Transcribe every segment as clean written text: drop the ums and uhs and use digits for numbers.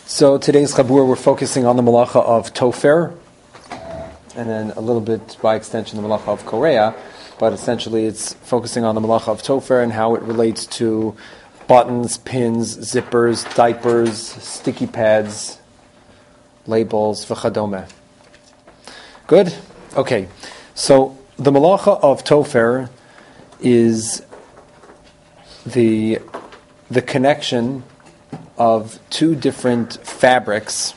So today's Chabur, we're focusing on the Malacha of Tofer, and then a little bit by extension the Malacha of Korea, but essentially it's focusing on the Malacha of Tofer and how it relates to buttons, pins, zippers, diapers, sticky pads, labels, v'chadome. Good? Okay. So the Malacha of Tofer is the connection of two different fabrics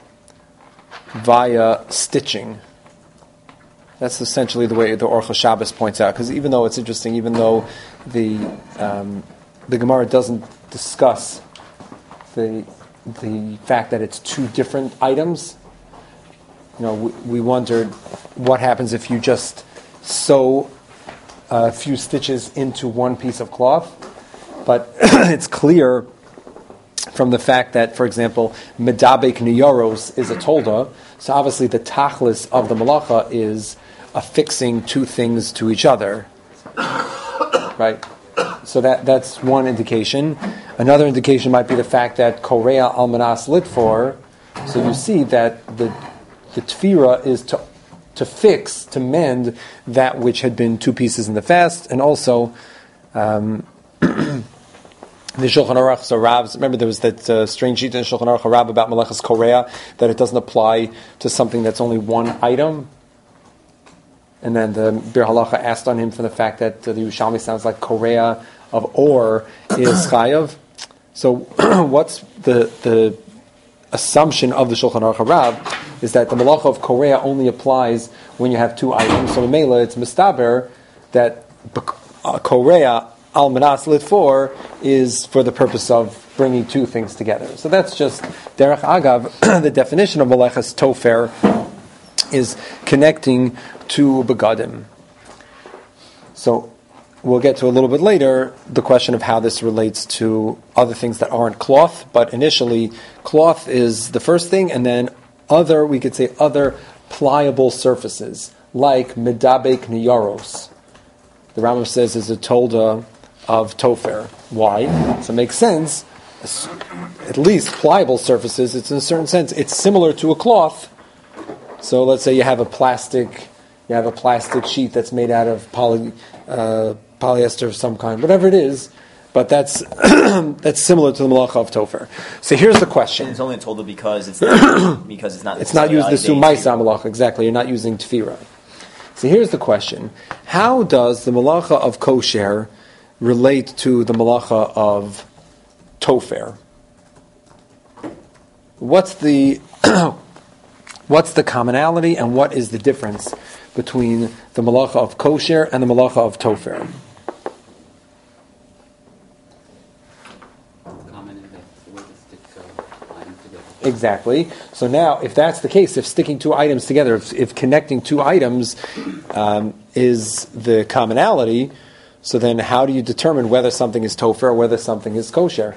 via stitching. That's essentially the way the Orcha Shabbos points out. Because even though it's interesting, even though the Gemara doesn't discuss the fact that it's two different items, we wondered what happens if you just sew a few stitches into one piece of cloth. But it's clear from the fact that, for example, medabek niyaros is a tolda, so obviously the tachlis of the malacha is affixing two things to each other, right? So that's one indication. Another indication might be the fact that korea almanas litfor. So you see that the tefira is to fix, to mend that which had been two pieces in the fast, and also the Shulchan Aruch, so Rav's, remember there was that strange sheet in Shulchan Aruch Rav about Melechas Korea, that it doesn't apply to something that's only one item. And then the Bir Halacha asked on him for the fact that the Yerushalmi sounds like Korea of Or is Chayav. So what's the assumption of the Shulchan Aruch Rav is that the Malacha of Korea only applies when you have two items. So in Mela, it's Mistaber that Korea Al Manas Litfor is for the purpose of bringing two things together. So that's just Derech Agav. The definition of Melechas Tofer is connecting two begadim. So we'll get to a little bit later the question of how this relates to other things that aren't cloth, but initially cloth is the first thing, and then other pliable surfaces like medabek niyaros. The Rambam says is a tolda of Tofer. Why? So it makes sense. At least pliable surfaces, it's in a certain sense, it's similar to a cloth. So let's say you have a plastic sheet that's made out of polyester of some kind, whatever it is, but that's that's similar to the Malacha of Tofer. So here's the question. And it's only told because it's not it's not used the Sumaisa Malacha, exactly. You're not using Tefira. So here's the question. How does the Malacha of Kosher relate to the Malacha of Tofer? What's the commonality and what is the difference between the Malacha of Kosher and the Malacha of Tofer? Exactly. So now, if that's the case, if sticking two items together, if connecting two items is the commonality, so then how do you determine whether something is Tofer or whether something is Kosher?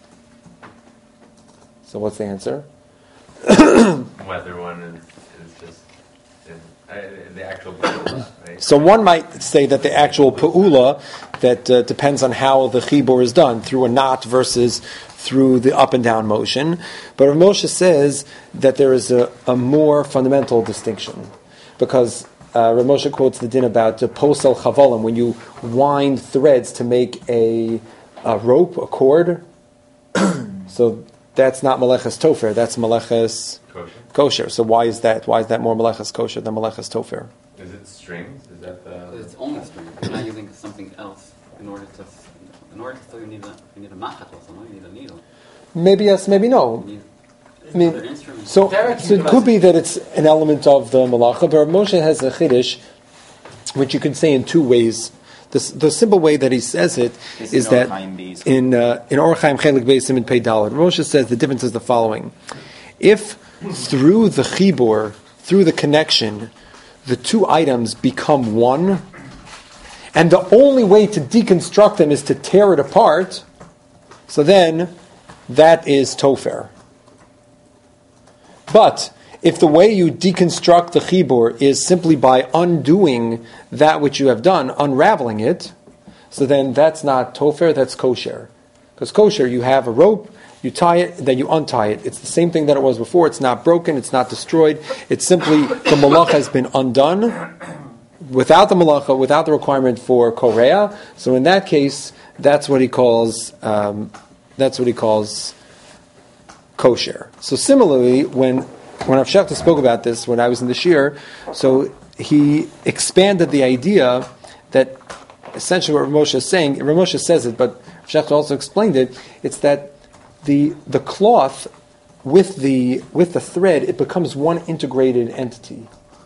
So what's the answer? Whether one is just the actual Pa'ula, right? So one might say that the actual Pa'ula, that depends on how the Chibur is done, through a knot versus through the up and down motion. But Rav Moshe says that there is a more fundamental distinction. Because Rav Moshe quotes the din about posel chavolim, when you wind threads to make a rope, a cord. So that's not Melechas Tofer, that's Melechas Kosher. So why is that? Why is that more Melechas Kosher than Melechas Tofer? Is it strings? Is that the... It's only strings. You're not using something else in order to sew. You need a machat also, no? You need a needle. Maybe yes, maybe no. So it could be that it's an element of the Malacha, but Moshe has a Chiddush, which you can say in two ways. The simple way that he says it is that in Or Chaim Chelik Beis Siman Pei Daled, Moshe says the difference is the following: if through the chibur, through the connection, the two items become one, and the only way to deconstruct them is to tear it apart, so then that is Tofer. But if the way you deconstruct the chibur is simply by undoing that which you have done, unraveling it, so then that's not Tofer, that's Kosher. Because Kosher, you have a rope, You tie it, then you untie it. It's the same thing that it was before. It's not broken. It's not destroyed. It's simply the malacha has been undone without the malacha, without the requirement for korea. So in that case, that's what he calls kosher. So similarly, when Rav Shechta spoke about this when I was in the shir, so he expanded the idea that essentially what Rav Moshe is saying. Rav Moshe says it, but Rav Shechta also explained it. It's that the cloth with the thread, it becomes one integrated entity.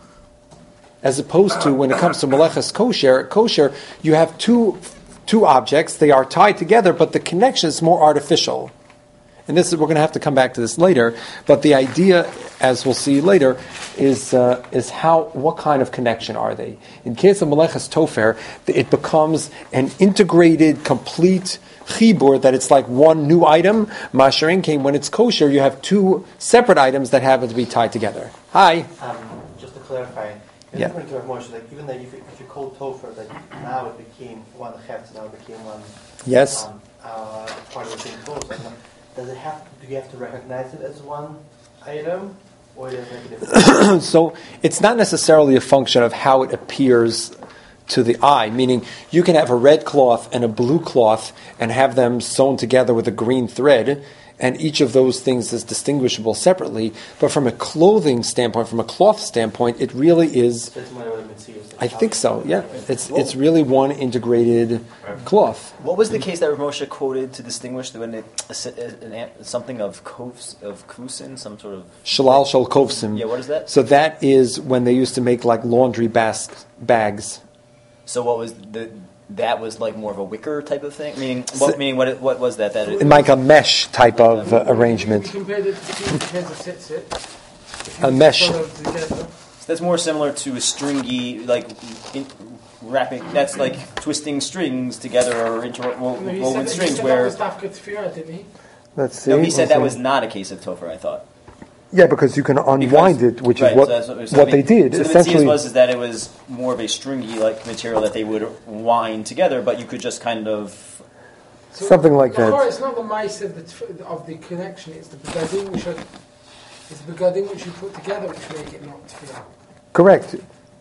As opposed to when it comes to Melechas kosher, you have two objects. They are tied together, but the connection is more artificial. And this is, we're going to have to come back to this later. But the idea, as we'll see later, is what kind of connection are they? In case of Melechas Tofer, it becomes an integrated, complete chibur that it's like one new item. Masharin came when it's kosher, you have two separate items that happen to be tied together. Hi. Just to clarify, Yeah. like even though if you call Topher, that now it became one chetz, now it became one. Yes. Part of the same clothes. Do you have to recognize it as one item, or does it make a difference? So it's not necessarily a function of how it appears to the eye, meaning you can have a red cloth and a blue cloth and have them sewn together with a green thread, and each of those things is distinguishable separately. But from a clothing standpoint, from a cloth standpoint, it really is. So it's more of a material. I think so. Yeah, it's really one integrated cloth. What was the case that Rav Moshe quoted to distinguish when something of kusin, some sort of Shalal shel kovsim. Yeah, what is that? So that is when they used to make like laundry bags. So what was that was like more of a wicker type of thing? Meaning what was that? Like a mesh type of arrangement. You compared it to sit. A mesh. So that's more similar to a stringy, like wrapping. That's like twisting strings together or woven strings. Where didn't he? Let's see. no, he said that was not a case of topher. I thought. Yeah, because you can unwind it, which is what they did. So essentially, the was that it was more of a stringy like material that they would wind together, but you could just kind of something like that. It's not the mice of the connection; it's the begadim which you put together which make it not tefillah. Correct.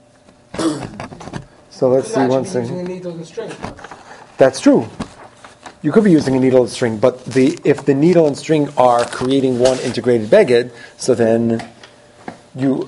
So let's see one Using a thing. needle and string. That's true. You could be using a needle and string, but if the needle and string are creating one integrated beged, so then you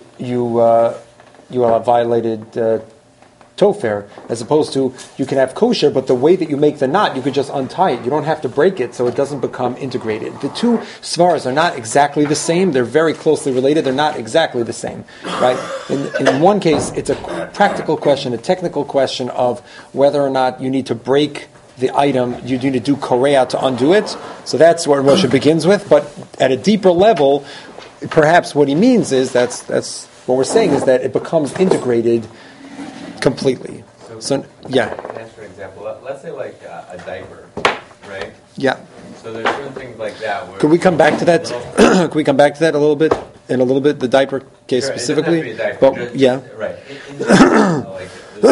have violated tofer, as opposed to you can have kosher, but the way that you make the knot, you could just untie it. You don't have to break it, so it doesn't become integrated. The two svaras are not exactly the same. They're very closely related. They're not exactly the same, right? In one case, it's a practical question, a technical question of whether or not you need to break the item, you need to do korea to undo it. So that's what Moshe begins with. But at a deeper level, perhaps what he means is that's what we're saying is that it becomes integrated completely. So yeah. That's for example. Let's say like a diaper, right? Yeah. So there's certain things like that. Where Could we come back to that? Could we come back to that a little bit? In a little bit, the diaper case Sure, specifically. it doesn't have to be a diaper, But yeah. Right. In general, like,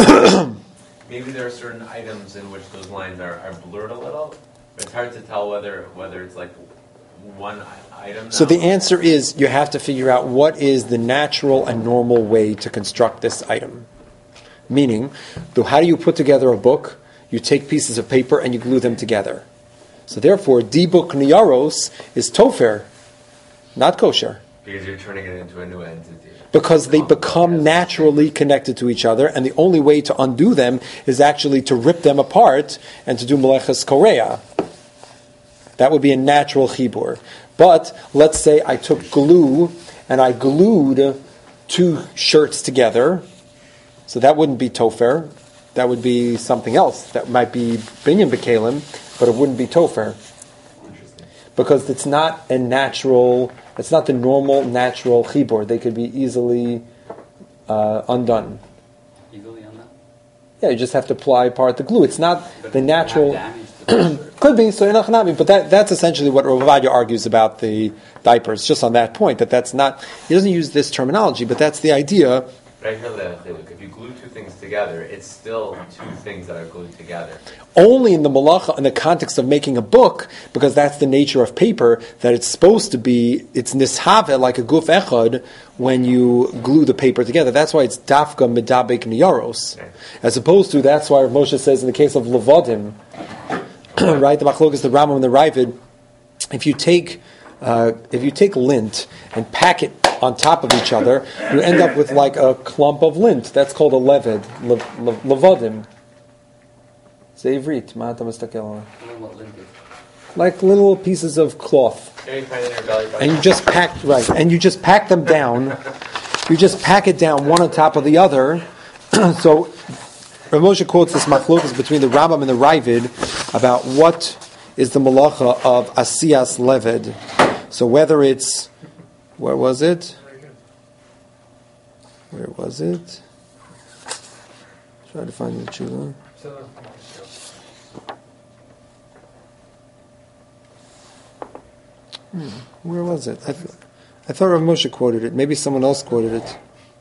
maybe there are certain items in which those lines are blurred a little. It's hard to tell whether it's like one item. So now. the answer is you have to figure out what is the natural and normal way to construct this item. Meaning, how do you put together a book? You take pieces of paper and you glue them together. So therefore, dibuk niyaros is tofer, not kosher. Because you're turning it into a new entity. Because they become naturally connected to each other, and the only way to undo them is actually to rip them apart and to do melechas korea. That would be a natural chibur. But let's say I took glue and I glued two shirts together, so that wouldn't be tofer. That would be something else. That might be binyan bekalim, but it wouldn't be tofer. Because it's not a natural, it's not the normal natural chibur. They could be easily undone. Easily undone? Yeah, you just have to apply part the glue. It's not the natural. Damage Could be, so inachnabi, but that's essentially what Rav Ovadia argues about the diapers, just on that point, that's not, he doesn't use this terminology, but that's the idea But I hear that if you glue two things together, it's still two things that are glued together. Only in the malacha, in the context of making a book, because that's the nature of paper, that it's supposed to be, it's nishave, like a guf echad, when you glue the paper together. That's why it's dafka medabek niyaros. Okay. As opposed to, that's why Moshe says in the case of levadim, right, the machlok is the Rambam and the Ravid, if you take lint and pack it on top of each other, you end up with like a clump of lint. That's called a leved, levadim. Zeivrit, ma'ata mistakel. What lint is? Like little pieces of cloth, You find it in your belly button. and you just pack them down. You just pack it down one on top of the other. So Rav Moshe quotes this machlokas between the Rambam and the Ravid about what is the malacha of asiyas leved. So whether it's, where was it? Try to find the tshuva. Where was it? I thought Rav Moshe quoted it. Maybe someone else quoted it.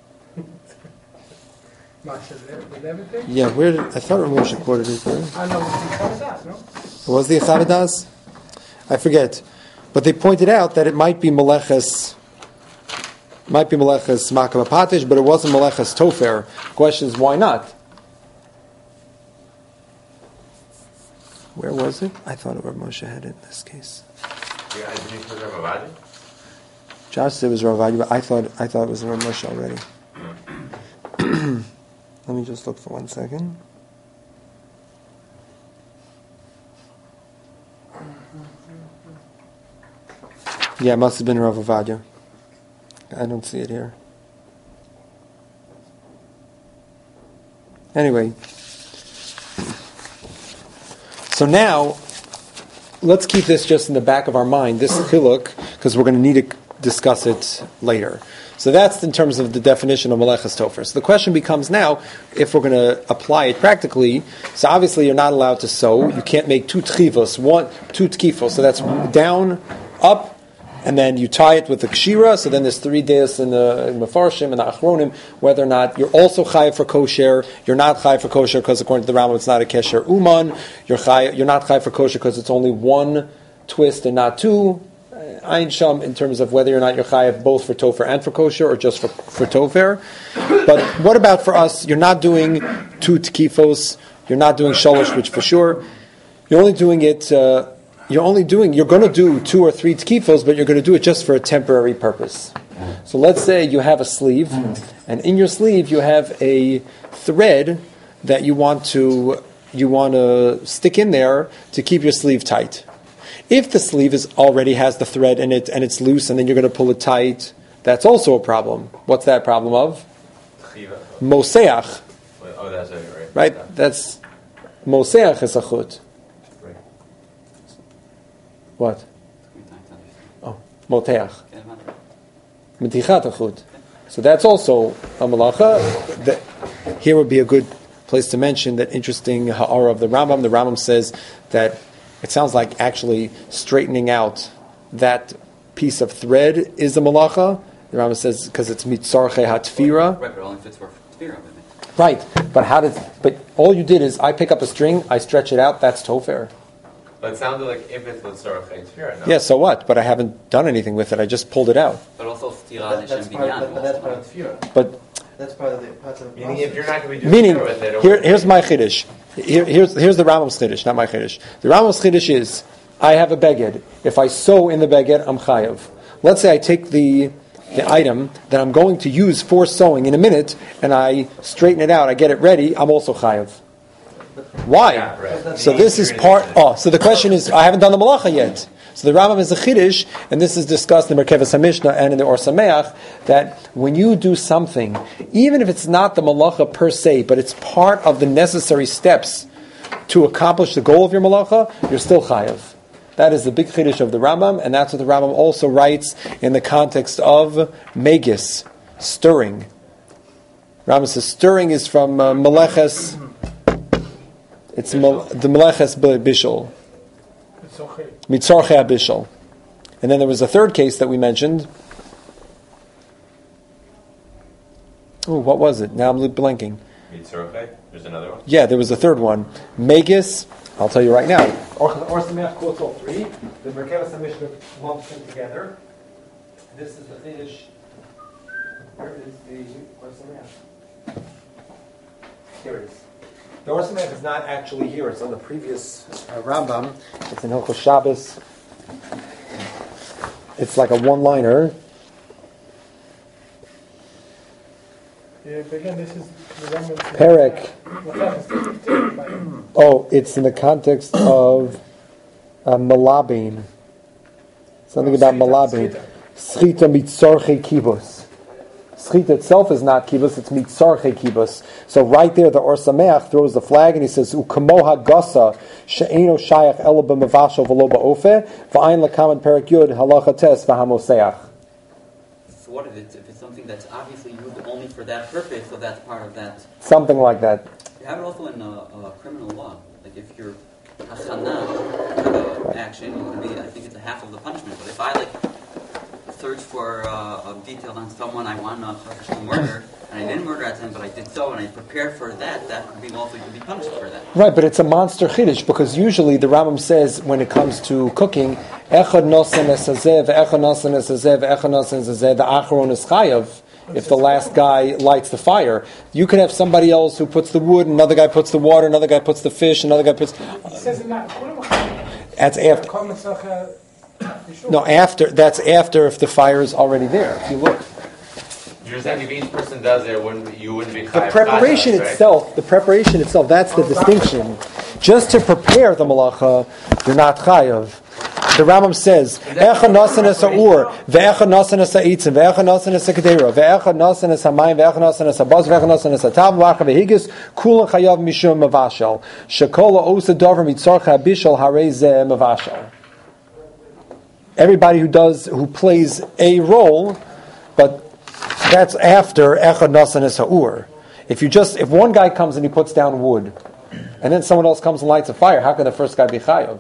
Yeah, where did, I thought Rav Moshe quoted it. Where? I know, it's no? Was the Echadadas? I forget. But they pointed out that it might be Meleches Makam Apatish, but it wasn't Meleches Tofer. The question is, why not? Where was it? I thought Rav Moshe had it in this case. Yeah, did you put Rav Avadia? Josh said it was Rav Avadia, but I thought it was Rav Moshe already. Let me just look for 1 second. Yeah, it must have been Rav Avadia. I don't see it here. Anyway, so now let's keep this just in the back of our mind, this chiluk, because we're going to need to discuss it later. So that's in terms of the definition of Meleches Tofer. So the question becomes now, if we're going to apply it practically, so obviously you're not allowed to sew. You can't make two tkifos, two tkifos. So that's down, up, and then you tie it with the kshira. So then there's 3 days in the Mefarshim and the Achronim, whether or not you're also chayiv for kosher. You're not chayiv for kosher because according to the Rambam it's not a kesher uman. You're not chayiv for kosher because it's only one twist and not two. Ein Sham, in terms of whether or not you're chayiv both for tofer and for kosher or just for tofer. But what about for us? You're not doing 2 tkifos. You're not doing shalosh, which for sure. You're only doing it. You're going to do 2 or 3 tkifos, but you're going to do it just for a temporary purpose. So let's say you have a sleeve, and in your sleeve you have a thread that you want to stick in there to keep your sleeve tight. If the sleeve already has the thread in it and it's loose, and then you're going to pull it tight, that's also a problem. What's that problem of? Moseach. Oh, that's it, right? Right? That's Moseach is a chut. Right. What? Oh, Moteach. Metichat a chut. So that's also a malacha. Here would be a good place to mention that interesting ha'ara of the Rambam. The Rambam says that it sounds like actually straightening out that piece of thread is a malacha. The Rambam says because it's mitzarche hatfira. Right, but it only fits for tefira. Right, but all you did is I pick up a string, I stretch it out. That's tofer. But it sounded like if it's Mitzorah Tefira, no? Yeah, so what? But I haven't done anything with it. I just pulled it out. But also tefira That's l'shem part binyan. but that's part of tefillah. But That's part of the Meaning if you're not going to be doing meaning, Tefira with it, here's my chiddush. Here's the Rambam's chiddush, not my chiddush. The Rambam's chiddush is, I have a beged. If I sew in the beged, I'm chayav. Let's say I take the item that I'm going to use for sewing in a minute, and I straighten it out, I get it ready, I'm also chayav. Why? Yeah, right. So this is part. So the question is, I haven't done the malacha yet. So the Rambam is a chiddush, and this is discussed in Merkevas HaMishnah and in the Or Sameach, that when you do something, even if it's not the malacha per se, but it's part of the necessary steps to accomplish the goal of your malacha, you're still chayav. That is the big chiddush of the Rambam, and that's what the Rambam also writes in the context of megis, stirring. Rambam says stirring is from meleches. It's the meleches bishul. Mitzarche bishul. And then there was a third case that we mentioned. Ooh, what was it? Now I'm blanking. Mitzorche? There's another one? Yeah, there was a third one. Megis, I'll tell you right now. Or Sameach quotes all three. The Merkavas HaMishnah lumps them together. This is the finish. Where is the Or Sameach? Here it is. The Or Sameach is not actually here. It's on the previous Rambam. It's in Hilchos Shabbos. It's like a one-liner. Yeah, but again, this is the Rambam. Perek. Oh, it's in the context of Malabin. Something about Malabin. Schita mitzorche kibus. Schita itself is not kibus, it's mitzorche kibus. So right there, the Or Sameach throws the flag and he says, Ukamoha gasa she'eno shayach ela b'mavashal v'lo ba'ofe v'ayin l'kaman perek yud halacha tes v'hamoseach. So what if it's something that's obviously used only for that purpose, so that's part of that? Something like that. You have it also in criminal law. Like if you're hachana action, it would be, I think it's a half of the punishment. But if I search for a detail on someone I want to murder, and I didn't murder at them, but I did so, and I prepared for that, that could be also, you could be punished for that. Right, but it's a monster chiddush because usually the Rambam says when it comes to cooking, echad nosen es hazeh, ve'echad nosen es hazeh, ve'echad nosen es hazeh, the acharon is chayav. If the last guy lights the fire, you could have somebody else who puts the wood, another guy puts the water, another guy puts the fish, another guy puts. It says in that. That's after. No, after. That's after if the fire is already there. If you look, You're saying if each person does it, you wouldn't be the chayav preparation chatas, right? itself. The preparation itself. That's the distinction. Just to prepare the malacha, you're not chayav. The Rambam says, "Echa nasan es ha'ur, ve'echa nasan es ha'itzim, ve'echa nasan es ha'kedera, ve'echa nasan es ha'mayim, ve'echa nasan es ha'baz, ve'echa nasan es ha'tav, ve'echa ve'higis, kulan chayav mishum mavashal, shekola osa dover mitzorcha bishal harei zeh mavashal." Everybody who plays a role, but that's after echa nasan es ha'ur. If one guy comes and he puts down wood, and then someone else comes and lights a fire, how can the first guy be chayav?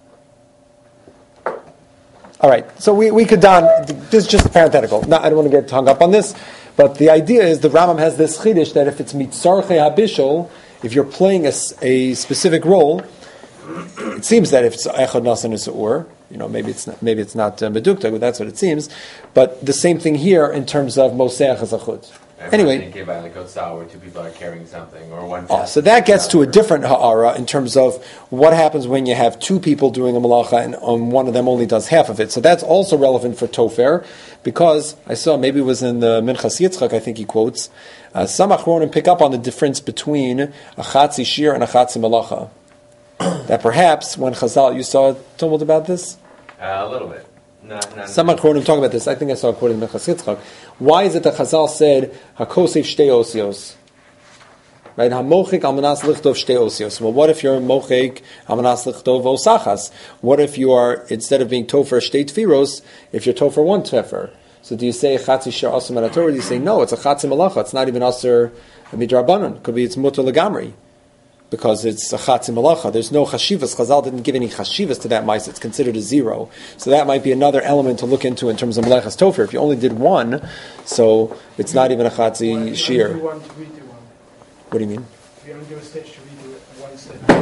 All right, so we could this is just parenthetical. I don't want to get hung up on this, but the idea is the Rambam has this chiddush that if it's mitzarche habishol, if you're playing a specific role, it seems that if it's echad nasan isur, maybe it's not medukta, but that's what it seems. But the same thing here in terms of moseach hazachut. Anyway, thinking about like Otsal, where two people are carrying something, or one. So that gets to a different ha'ara in terms of what happens when you have two people doing a malacha and one of them only does half of it. So that's also relevant for tofer, because I saw maybe it was in the Minchas Yitzchak, I think he quotes, some achronim pick up on the difference between a chatzi shir and a chatzi malacha. That perhaps when Chazal, you saw Talmud about this? A little bit. Some achronim talk about this. I think I saw a quote in Minchas Yitzchak. Why is it that Chazal said hakosef shtei osios? Right, hamochik almanas lichtov shtei osios. Well, what if you're mochik almanas lichtov osachas? What if you are, instead of being tofer shtei tfiros, if you're tofer one tefer? So do you say chatzi shir asur min Torah? Do you say no? It's a chatzi malacha. It's not even asur midrabanan. Could be it's mutar legamri. Because it's a chatzi malacha. There's no chashivas. Chazal didn't give any chashivas to that mice. It's considered a zero. So that might be another element to look into in terms of melechas tofer. If you only did one, so it's not even a chatzi shir. What do you mean? If you only do a stitch to redo it one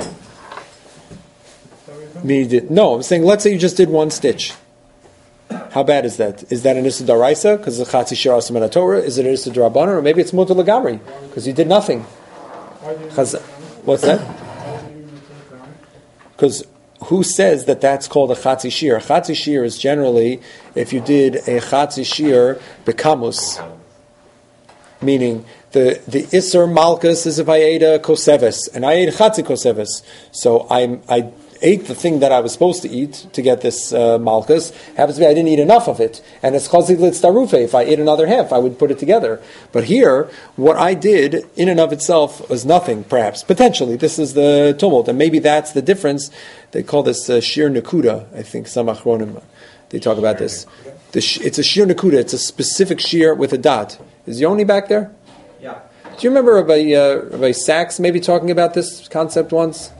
stitch. No, I'm saying let's say you just did one stitch. How bad is that? Is that an issa daraisa because the chatzi shir asur min Torah? Is it an issa darabanan, or maybe it's mutar legamri because you did nothing? What's that? Because who says that that's called a chatzi shir? A chatzi shir is generally if you did a chatzi shir bekamus, meaning the iser malchus is if I ate a koseves and I ate chatzi koseves, so I ate the thing that I was supposed to eat to get this malchus. Happens to be I didn't eat enough of it, and it's chazik litzdarufe. If I ate another half, I would put it together. But here, what I did in and of itself was nothing. Perhaps potentially, this is the tumult, and maybe that's the difference. They call this shir nekuda. I think some achronim they talk about this. It's a shir nekuda. It's a specific shir with a dot. Is Yoni back there? Yeah. Do you remember Rabbi Sachs maybe talking about this concept once?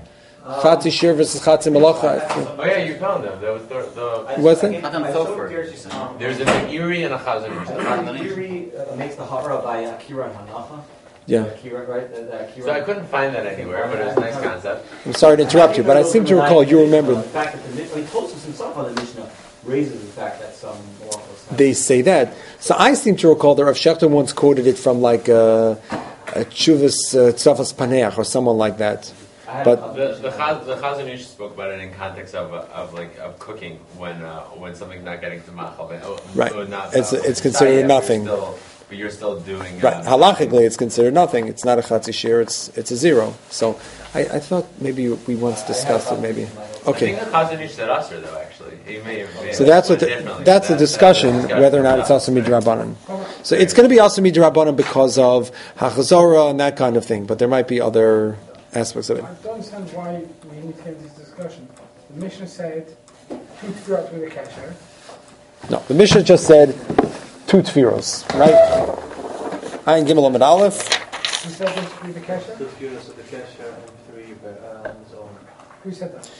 Chatzi Shir versus Chatzi Malacha. Oh yeah, you found them. That was the What's it? Adam Topher. there's a Meiri and a Chazon Ish. Meiri makes the Havra by Akira and Hanacha. Yeah. Akira, right? Akira. So I couldn't find that anywhere, but it was a nice concept. I'm sorry to interrupt you, but I seem to recall you remember. The fact that Tosfos himself on the Mishnah raises the fact that some malachos. They say that. So I seem to recall that Rav Shechter once quoted it from like a Chuvas Tzafas Paneach or someone like that. But The Chazon Ish spoke about it in context of cooking when something's not getting to machal. Right. Or not, It's considered nothing. But you're still doing. right, halachically, it's considered nothing. It's not a Chatzi Shir. It's a zero. So I thought maybe we once discussed it. Maybe. Okay. I think the Chazon Ish said Aser though. Actually, he may have. So that's the discussion whether or not it's also midrabanan. So it's going to be also midrabanan because of hachazora and that kind of thing. But there might be other aspects of it. I don't understand why we need to have this discussion. The Mishnah said, two tefillot with a kasher. No, the Mishnah just said two tefillos, right? Ayin Gimel Amid Aleph. Who said this with the kasher? Two units of the Kesher and 3 Zohar. Who said that?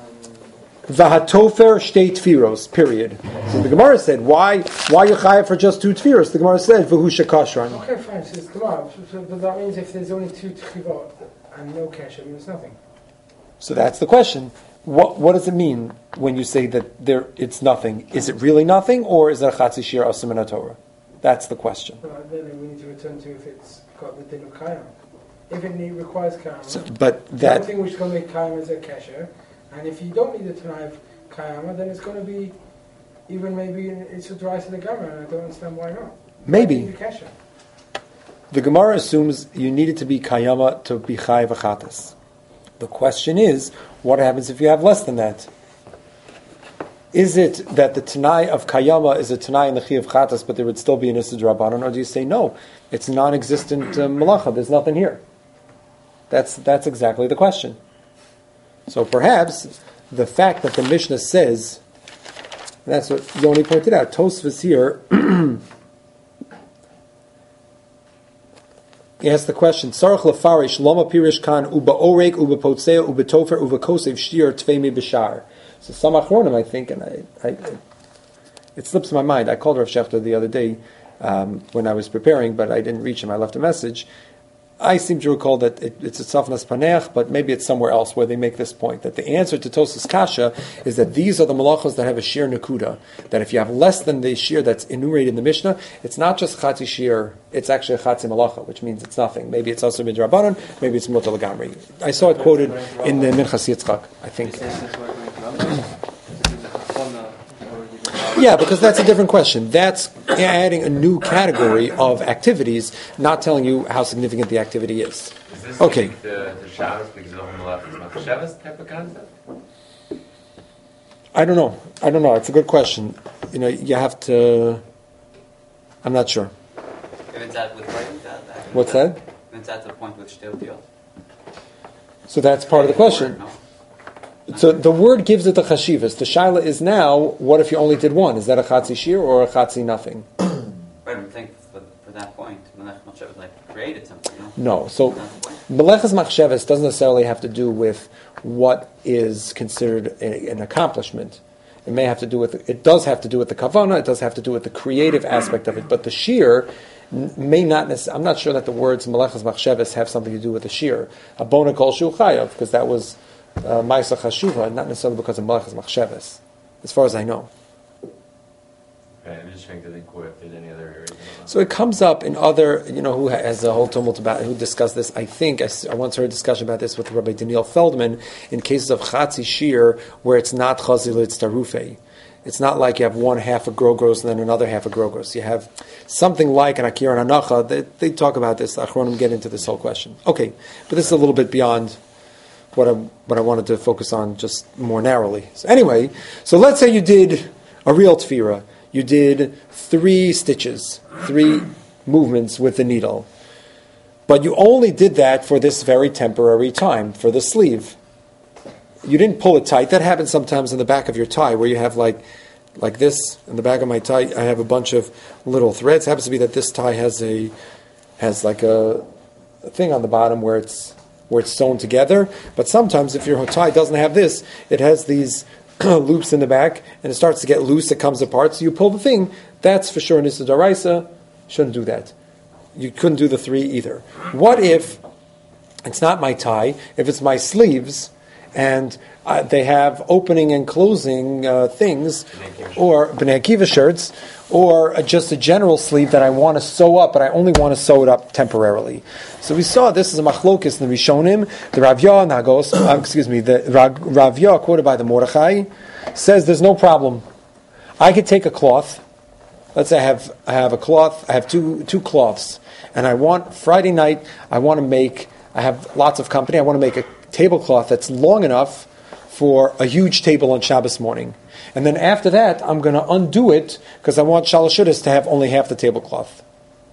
V'hatofer shtei tefillos, period. So the Gemara said, why you chayav for just two tefillos? The Gemara said, v'hu shekashran. Okay, fine, so it's Gemara. But that means if there's only two tefillot and no kasher, means nothing. So that's the question. What does it mean when you say that it's nothing? Is it really nothing, or is it a chatzi shir asim in Torah? That's the question. Well, then we need to return to if it's got the din of kayam. If it requires kayam, So, but the that only thing which is going to make kayam is a kasher. And if you don't need the tanai of kayama, then it's going to be even maybe it's a dry to the gamma, and I don't understand why not. maybe Why need the kasher? the Gemara assumes you need it to be kayama to be chayav achatas. The question is, what happens if you have less than that? Is it that the Tanai of Kayama is a Tanai in the Chi of Chatas, but there would still be an Issa Drabanan, or do you say, no, it's non-existent Malacha, there's nothing here? That's exactly the question. So perhaps the fact that the Mishnah says, that's what Yoni pointed out, Tosfos here, he asks the question, Sarach lefarish, lama pirish kan, uba orek, uba potzea, uba tofer, uba kosev, shtir, tvei bishar. So some achronim, I think, and I it slips my mind. I called Rav Shechter the other day when I was preparing, but I didn't reach him. I left a message. I seem to recall that it's a Tzafnas Paneach, but maybe it's somewhere else where they make this point, that the answer to Tosas Kasha is that these are the malachos that have a shir nakuda, that if you have less than the shir that's enumerated in the Mishnah, it's not just chatzi shir, it's actually a chatzi malacha, which means it's nothing. Maybe it's also midrabanan, maybe it's mutal lagamri. I saw it quoted in the Minchas Yitzchak, I think. Yeah, because that's a different question. That's adding a new category of activities, not telling you how significant the activity is. Is this Okay. like the Shabbos because of Malach is not the Shabbos type of concept? I don't know. It's a good question. You have to. I'm not sure. If it's at with writing that. What's that? If it's at the point with shtei otiyot. So that's part of the question. No. So the word gives it the chashivas. The shaila is now, what if you only did one? Is that a chatzi shir or a chatzi nothing? Right, I think for that point, Melech Machshavas created something, no? No. So That's the point. Meleches Machshavas doesn't necessarily have to do with what is considered an accomplishment. It may have to do with, it does have to do with the kavana, it does have to do with the creative aspect of it, but the shir may not necessarily, I'm not sure that the words Meleches Machshavas have something to do with the shir. Abona kol shu chayav, because that was Ma'isa Chashuva, not necessarily because of Meleches Machshavas, as far as I know. Okay, I'm just trying to think if there's any other areas. So it comes up in other, who has a whole tumult about, who discussed this. I think I once heard a discussion about this with Rabbi Daniel Feldman in cases of Chatzi Shir where it's not Chazil, it's Tarufei. It's not like you have one half of Grogros and then another half of Grogros. You have something like an Akira and Anacha. They talk about this. The Achronim get into this whole question. Okay, but this is a little bit beyond what I wanted to focus on just more narrowly. So anyway, so let's say you did a real tefira. You did 3 stitches, 3 movements with the needle. But you only did that for this very temporary time, for the sleeve. You didn't pull it tight. That happens sometimes in the back of your tie, where you have like this, in the back of my tie, I have a bunch of little threads. It happens to be that this tie has like a thing on the bottom where it's where it's sewn together. But sometimes if your tie doesn't have this, it has these loops in the back, and it starts to get loose, it comes apart, so you pull the thing. That's for sure an Issa D'Oraisa. Shouldn't do that. You couldn't do the 3 either. What if it's not my tie, if it's my sleeves, and they have opening and closing things, or Bnei Akiva shirts, or just a general sleeve that I want to sew up, but I only want to sew it up temporarily. So we saw this is a machlokis in the Rishonim. The Ravya Nagos, the Ravya quoted by the Mordechai says there's no problem. I could take a cloth. Let's say I have a cloth. I have two cloths, and I want Friday night. I have lots of company. I want to make a tablecloth that's long enough for a huge table on Shabbos morning. And then after that, I'm going to undo it because I want Shalosh Shudas to have only half the tablecloth.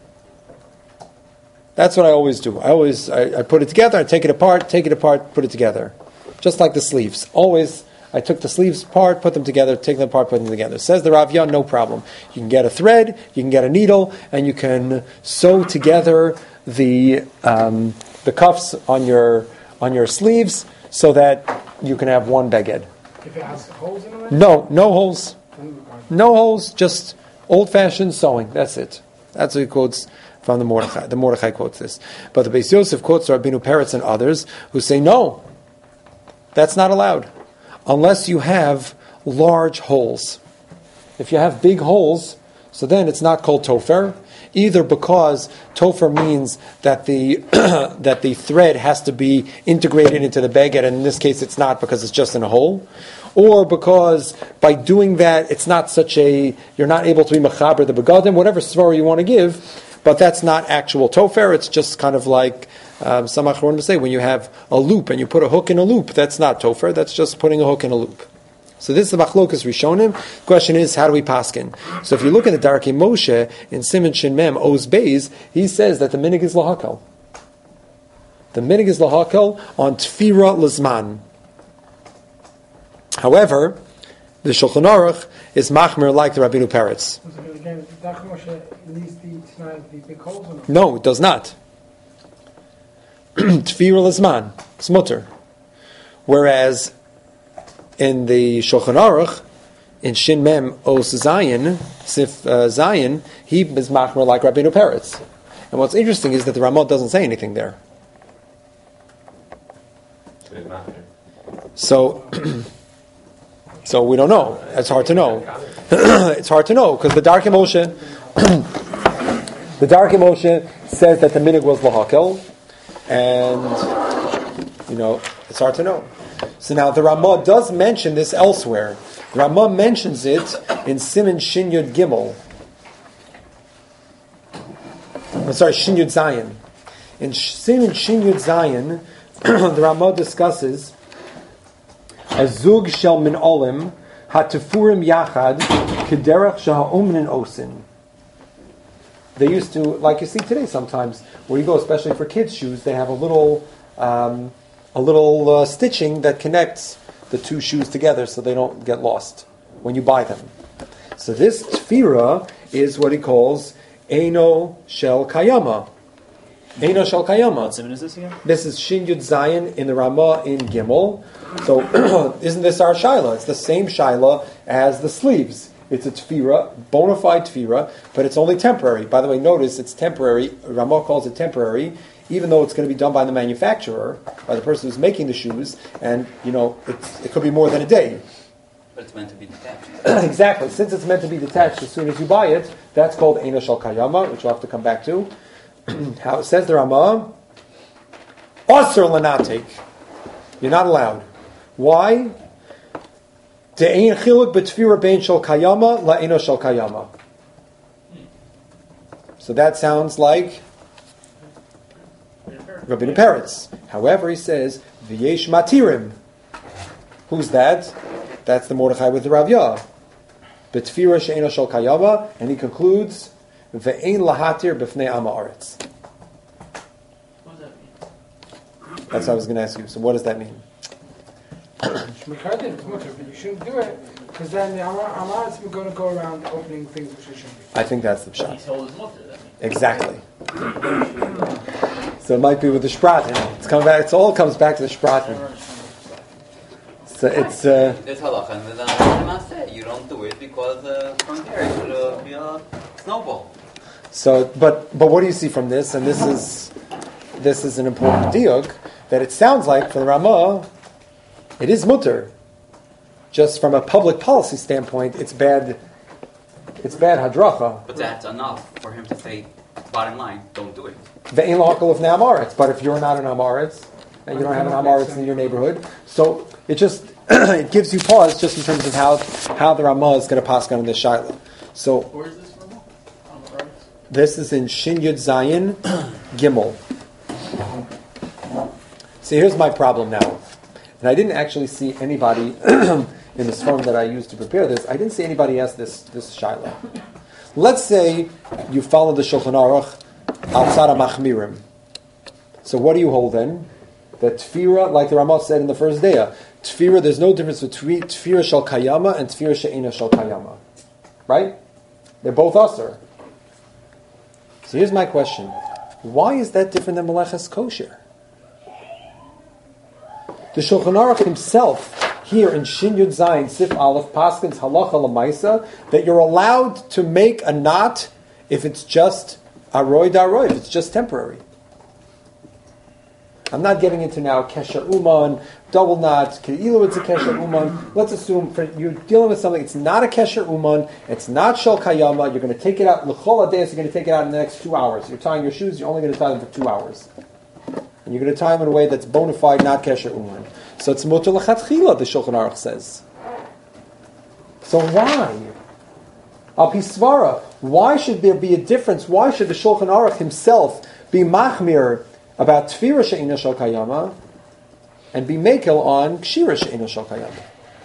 That's what I always do. I put it together, I take it apart, put it together. Just like the sleeves. Always, I took the sleeves apart, put them together, take them apart, put them together. Says the Rav Yah, no problem. You can get a thread, you can get a needle, and you can sew together the cuffs on your sleeves so that you can have one beged. If it has holes in it? No holes. No holes, just old-fashioned sewing. That's it. That's what he quotes from the Mordechai. The Mordechai quotes this. But the Beis Yosef quotes Rabbeinu Peretz and others who say, no, that's not allowed. Unless you have large holes. If you have big holes, so then it's not called tofer, either because tofer means that the that the thread has to be integrated into the baguette, and in this case it's not because it's just in a hole, or because by doing that it's not you're not able to be mechaber the begadim, whatever svara you want to give, but that's not actual tofer. It's just kind of like some achronim say when you have a loop and you put a hook in a loop, that's not tofer. That's just putting a hook in a loop. So this is the Machlokas Rishonim. The question is, how do we paskin? So if you look at the Darkei Moshe in Siman Shin Mem Oz Beis, he says that the minig is lahakal. The minig is lahakal on Tfira Lizman. However, the Shulchan Aruch is machmir like the Rabbeinu Peretz. Again, Darkei Moshe needs the big holes in it. No, it does not. Tfira Lizman, it's mutter. Whereas in the Shulchan Aruch, in Shin Mem Os Zayin, Sif Zayin, he is machmer like Rabbeinu Peretz. And what's interesting is that the Ramah doesn't say anything there. So we don't know. It's hard to know. It's hard to know because the Darkei Moshe, says that the minig was lahakel, and it's hard to know. So now the Ramah does mention this elsewhere. The Ramah mentions it in Siman Shin Yud Gimel. Shin Yud Zayin. In Siman Shin Yud Zayin, the Ramah discusses Azug shel min olim hatifurim yachad kederach shaha'omnin osin. They used to, like you see today sometimes, where you go, especially for kids' shoes, they have a little stitching that connects the two shoes together so they don't get lost when you buy them. So this tefira is what he calls Eino Shel Kayama. Eino Shel Kayama. What siman is this again? This is Shin Yud Zayin in the Ramah in Gimel. So isn't this our shaila? It's the same shaila as the sleeves. It's a tefira, bona fide tefira, but it's only temporary. By the way, notice it's temporary. Ramah calls it temporary, even though it's going to be done by the manufacturer, by the person who's making the shoes, and it could be more than a day. But it's meant to be detached. Exactly. Since it's meant to be detached as soon as you buy it, that's called Eino Shel Kayama, which we'll have to come back to. How it says the Ramah, Asr Lanatik. You're not allowed. Why? De'ein chiluk b'tfira bein shel kayama la'eino shel kayama. So that sounds like Rabbeinu Peretz. However, he says v'yesh matirim. Who's that? That's the Mordechai with the Rav Yah. B'tfira she'eino shel kayama, and he concludes ve'ein lahatir b'fnei am haaretz. What does that mean? That's what I was going to ask you. So what does that mean? But you shouldn't do it because then the Amaretz are going to go around opening things which they shouldn't be. I think that's the But pshat. he's told his mother that means. Exactly. So it might be with the shprat in it. It's coming back. It all comes back to the Sprachen. So it's There's halacha, and then say you don't do it because from there it should be a snowball. so. But what do you see from this? And this is an important diuk that it sounds like for the Ramah, it is mutter. Just from a public policy standpoint, it's bad. It's bad hadracha. But that's enough for him to say, bottom line, don't do it. Ve'ein la'akal of na'amaretz. But if you're not an amaretz and you don't have an amaretz in your neighborhood, so it just it gives you pause just in terms of how the Ramah is going to pass on this shaila. So Where is this from? On the right? this is in Shin Yud Zayin Gimel. See, here's my problem now, and I didn't actually see anybody in this form that I used to prepare this. I didn't see anybody ask this shaila. Let's say you follow the Shulchan Aruch outside of Machmirim. So what do you hold then? That Tfira, like the Ramah said in the first day, Tfira, there's no difference between Tfira Shal Kayama and Tfira She'ena Shal Kayama. Right? They're both Asr. So here's my question. Why is that different than Meleches Kosher? The Shulchan Aruch himself, here in Shin Yud Zayin, Sif Aleph, Paskins Halacha L'maisa, that you're allowed to make a knot if it's just Aroy Daroy, if it's just temporary. I'm not getting into now Kesher Uman, double knot, Ke'ilu it's a Kesher Uman. Let's assume you're dealing with something, it's not a Kesher Uman, it's not Shal Kayama, you're going to take it out, L'chol Adayas, you're going to take it out in the next 2 hours. You're tying your shoes, you're only going to tie them for 2 hours. And you're going to tie them in a way that's bona fide, not Kesher Uman. So it's Mutar L'chatchila, the Shulchan Aruch says. So why? Al Pi Svara, why should there be a difference? Why should the Shulchan Aruch himself be machmir about Tfira She'ena Shal Kayama and be mekel on Kshira She'ena Shal Kayama?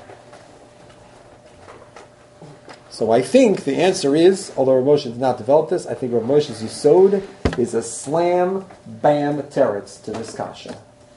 So I think the answer is, although Rav Moshe did not develop this, I think Rav Moshe's Yisod is a slam, bam, teretz to this kasha.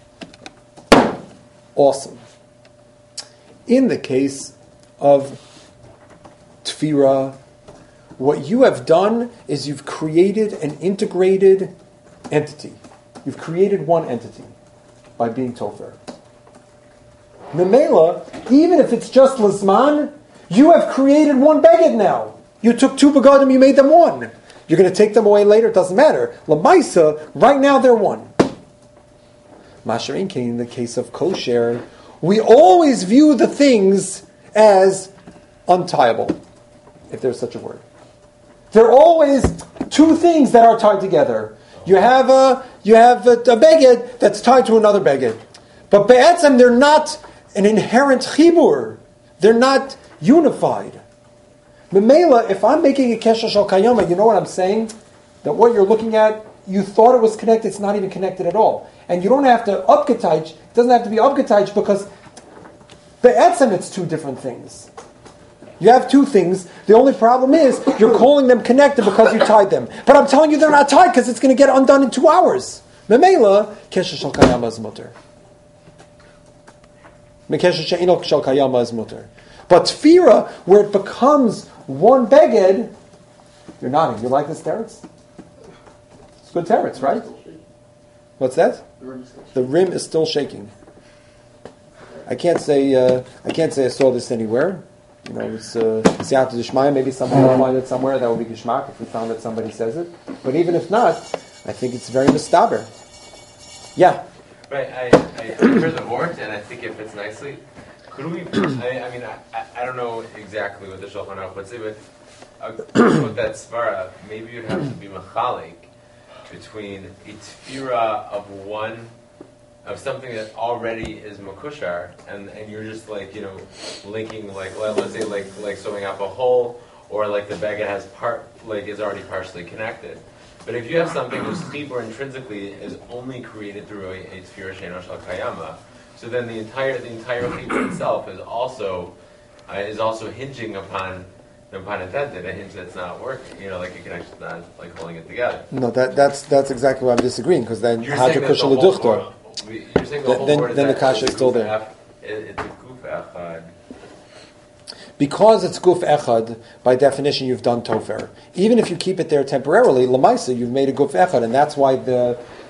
Awesome. In the case of Tfira, what you have done is you've created an integrated entity. You've created one entity by being Topher. Memela, even if it's just Lizman, you have created one beged now. You took 2 begadim, you made them one. You're going to take them away later, it doesn't matter. Lamaisa, right now they're one. Masharin King, in the case of kosher, we always view the things as untieable, if there's such a word. There are always 2 things that are tied together. You have a beged that's tied to another beged. But be'etzem, they're not an inherent chibur. They're not unified. Memela, if I'm making a kesher shal kayama, you know what I'm saying? That what you're looking at, you thought it was connected, it's not even connected at all. And you don't have to upgetach, it doesn't have to be upgetach because be'etzem it's 2 different things. You have 2 things. The only problem is you're calling them connected because you tied them. But I'm telling you they're not tied because it's going to get undone in 2 hours. Memela, kesher shal kayama is mutter. Mekesher she'eno shal kayama is mutter. But tfira, where it becomes one beged, you're nodding. You like this teretz? It's good teretz, right? What's that? The rim is still shaking. I can't say I saw this anywhere. You know, it's Siyata D'Shmaya. Maybe someone will find it somewhere. That would be Gishmak if we found that somebody says it. But even if not, I think it's very mistaber. Yeah. Right, I heard the word, and I think it fits nicely. Could we? I don't know exactly what the Shulchan Aruch would say, but with that svara, maybe you'd have to be machalik between a tefira of something that already is makushar, and you're just linking let's say like sewing up a hole, or like the beged has is already partially connected. But if you have something whose chibur intrinsically is only created through a tefira she'eno shal kayama, so then the entire chibur itself is also hinging upon, no pun intended, a hinge that's not working. Like a connection not holding it together. No, that's exactly why I'm disagreeing, because then Hadra Kushal L'Duchta. You're saying the whole word then the kasha is still there. It's a guf echad. Because it's guf echad, by definition, you've done tofer. Even if you keep it there temporarily, lamaisa, you've made a guf echad, and that's why the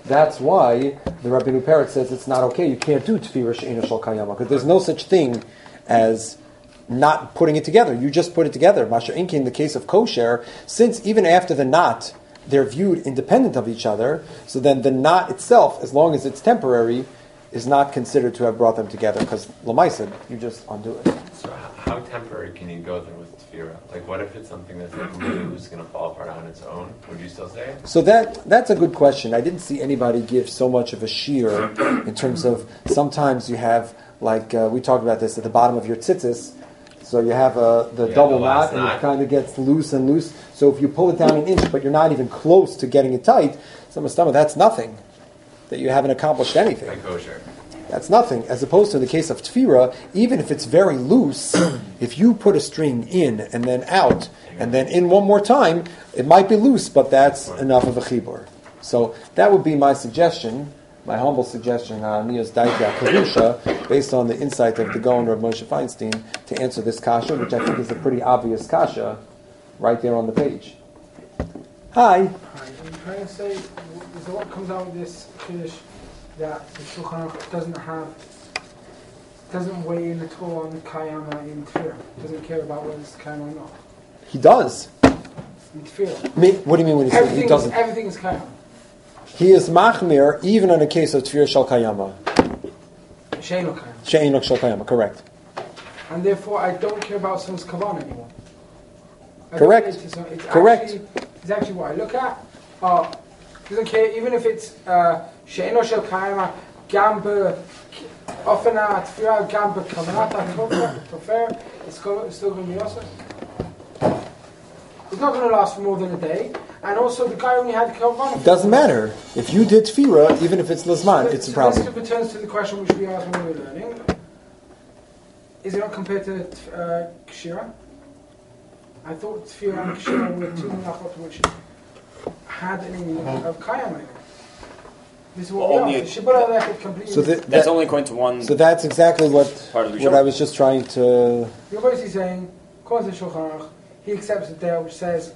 That's why the Rabbeinu Peretz says it's not okay. You can't do tefira she'ena shel kayama because there's no such thing as not putting it together. You just put it together. Masher Inki, in the case of kosher, since even after the knot, they're viewed independent of each other, so then the knot itself, as long as it's temporary, is not considered to have brought them together because Lamaisa, you just undo it. So how temporary can you go then with tefira? Like what if it's something that's like really loose, going to fall apart on its own? Would you still say it? So that's a good question. I didn't see anybody give so much of a sheer in terms of sometimes you have, like we talked about this, at the bottom of your tzitzis, so you have the double the knot last and knot. it kind of gets loose and loose. So if you pull it down an inch but you're not even close to getting it tight, that's nothing. That you haven't accomplished anything. Like kosher. That's nothing. As opposed to in the case of tefira, even if it's very loose, if you put a string in and then out and then in one more time, it might be loose, but that's enough of a chibur. So that would be my suggestion, my humble suggestion on Nias Daitya Karusha, based on the insight of the Gaon Rav Moshe Feinstein, to answer this kasha, which I think is a pretty obvious kasha, right there on the page. Hi. I'm trying to say, so what comes out of this Kiddush that the Shulchan Aruch doesn't weigh in at all on Kayama in Tefillah, doesn't care about whether it's Kayama or not. He does. In Tefillah. What do you mean when he says he doesn't? Everything is Kayama. He is machmir even in a case of tefillah shel kayama. She'eino Kayama. She'eino shel kayama, correct. And therefore I don't care about someone's kavan anymore. Correct. It's Correct. It's actually what I look at. Doesn't care, even if it's She'eino shel Kayama, Gamba, Ofena, Tefillah, Gamba, Kamanata, Tofer, it's still going to be awesome. It's not going to last for more than a day. And also, the guy only had kavanah. Doesn't matter. If you did tefillah, even if it's lizman, it's a problem. This returns to the question which we asked when we were learning. Is it not compared to Kshira? I thought Tefillah and Kshira were two melachot which had an meaning of Kayam in it. This is what we asked. The Shibboleth left completely. So that's only according to one. So that's exactly what part of the what I was just trying to. You're basically saying, according to Shulchan Aruch, he accepts the there which says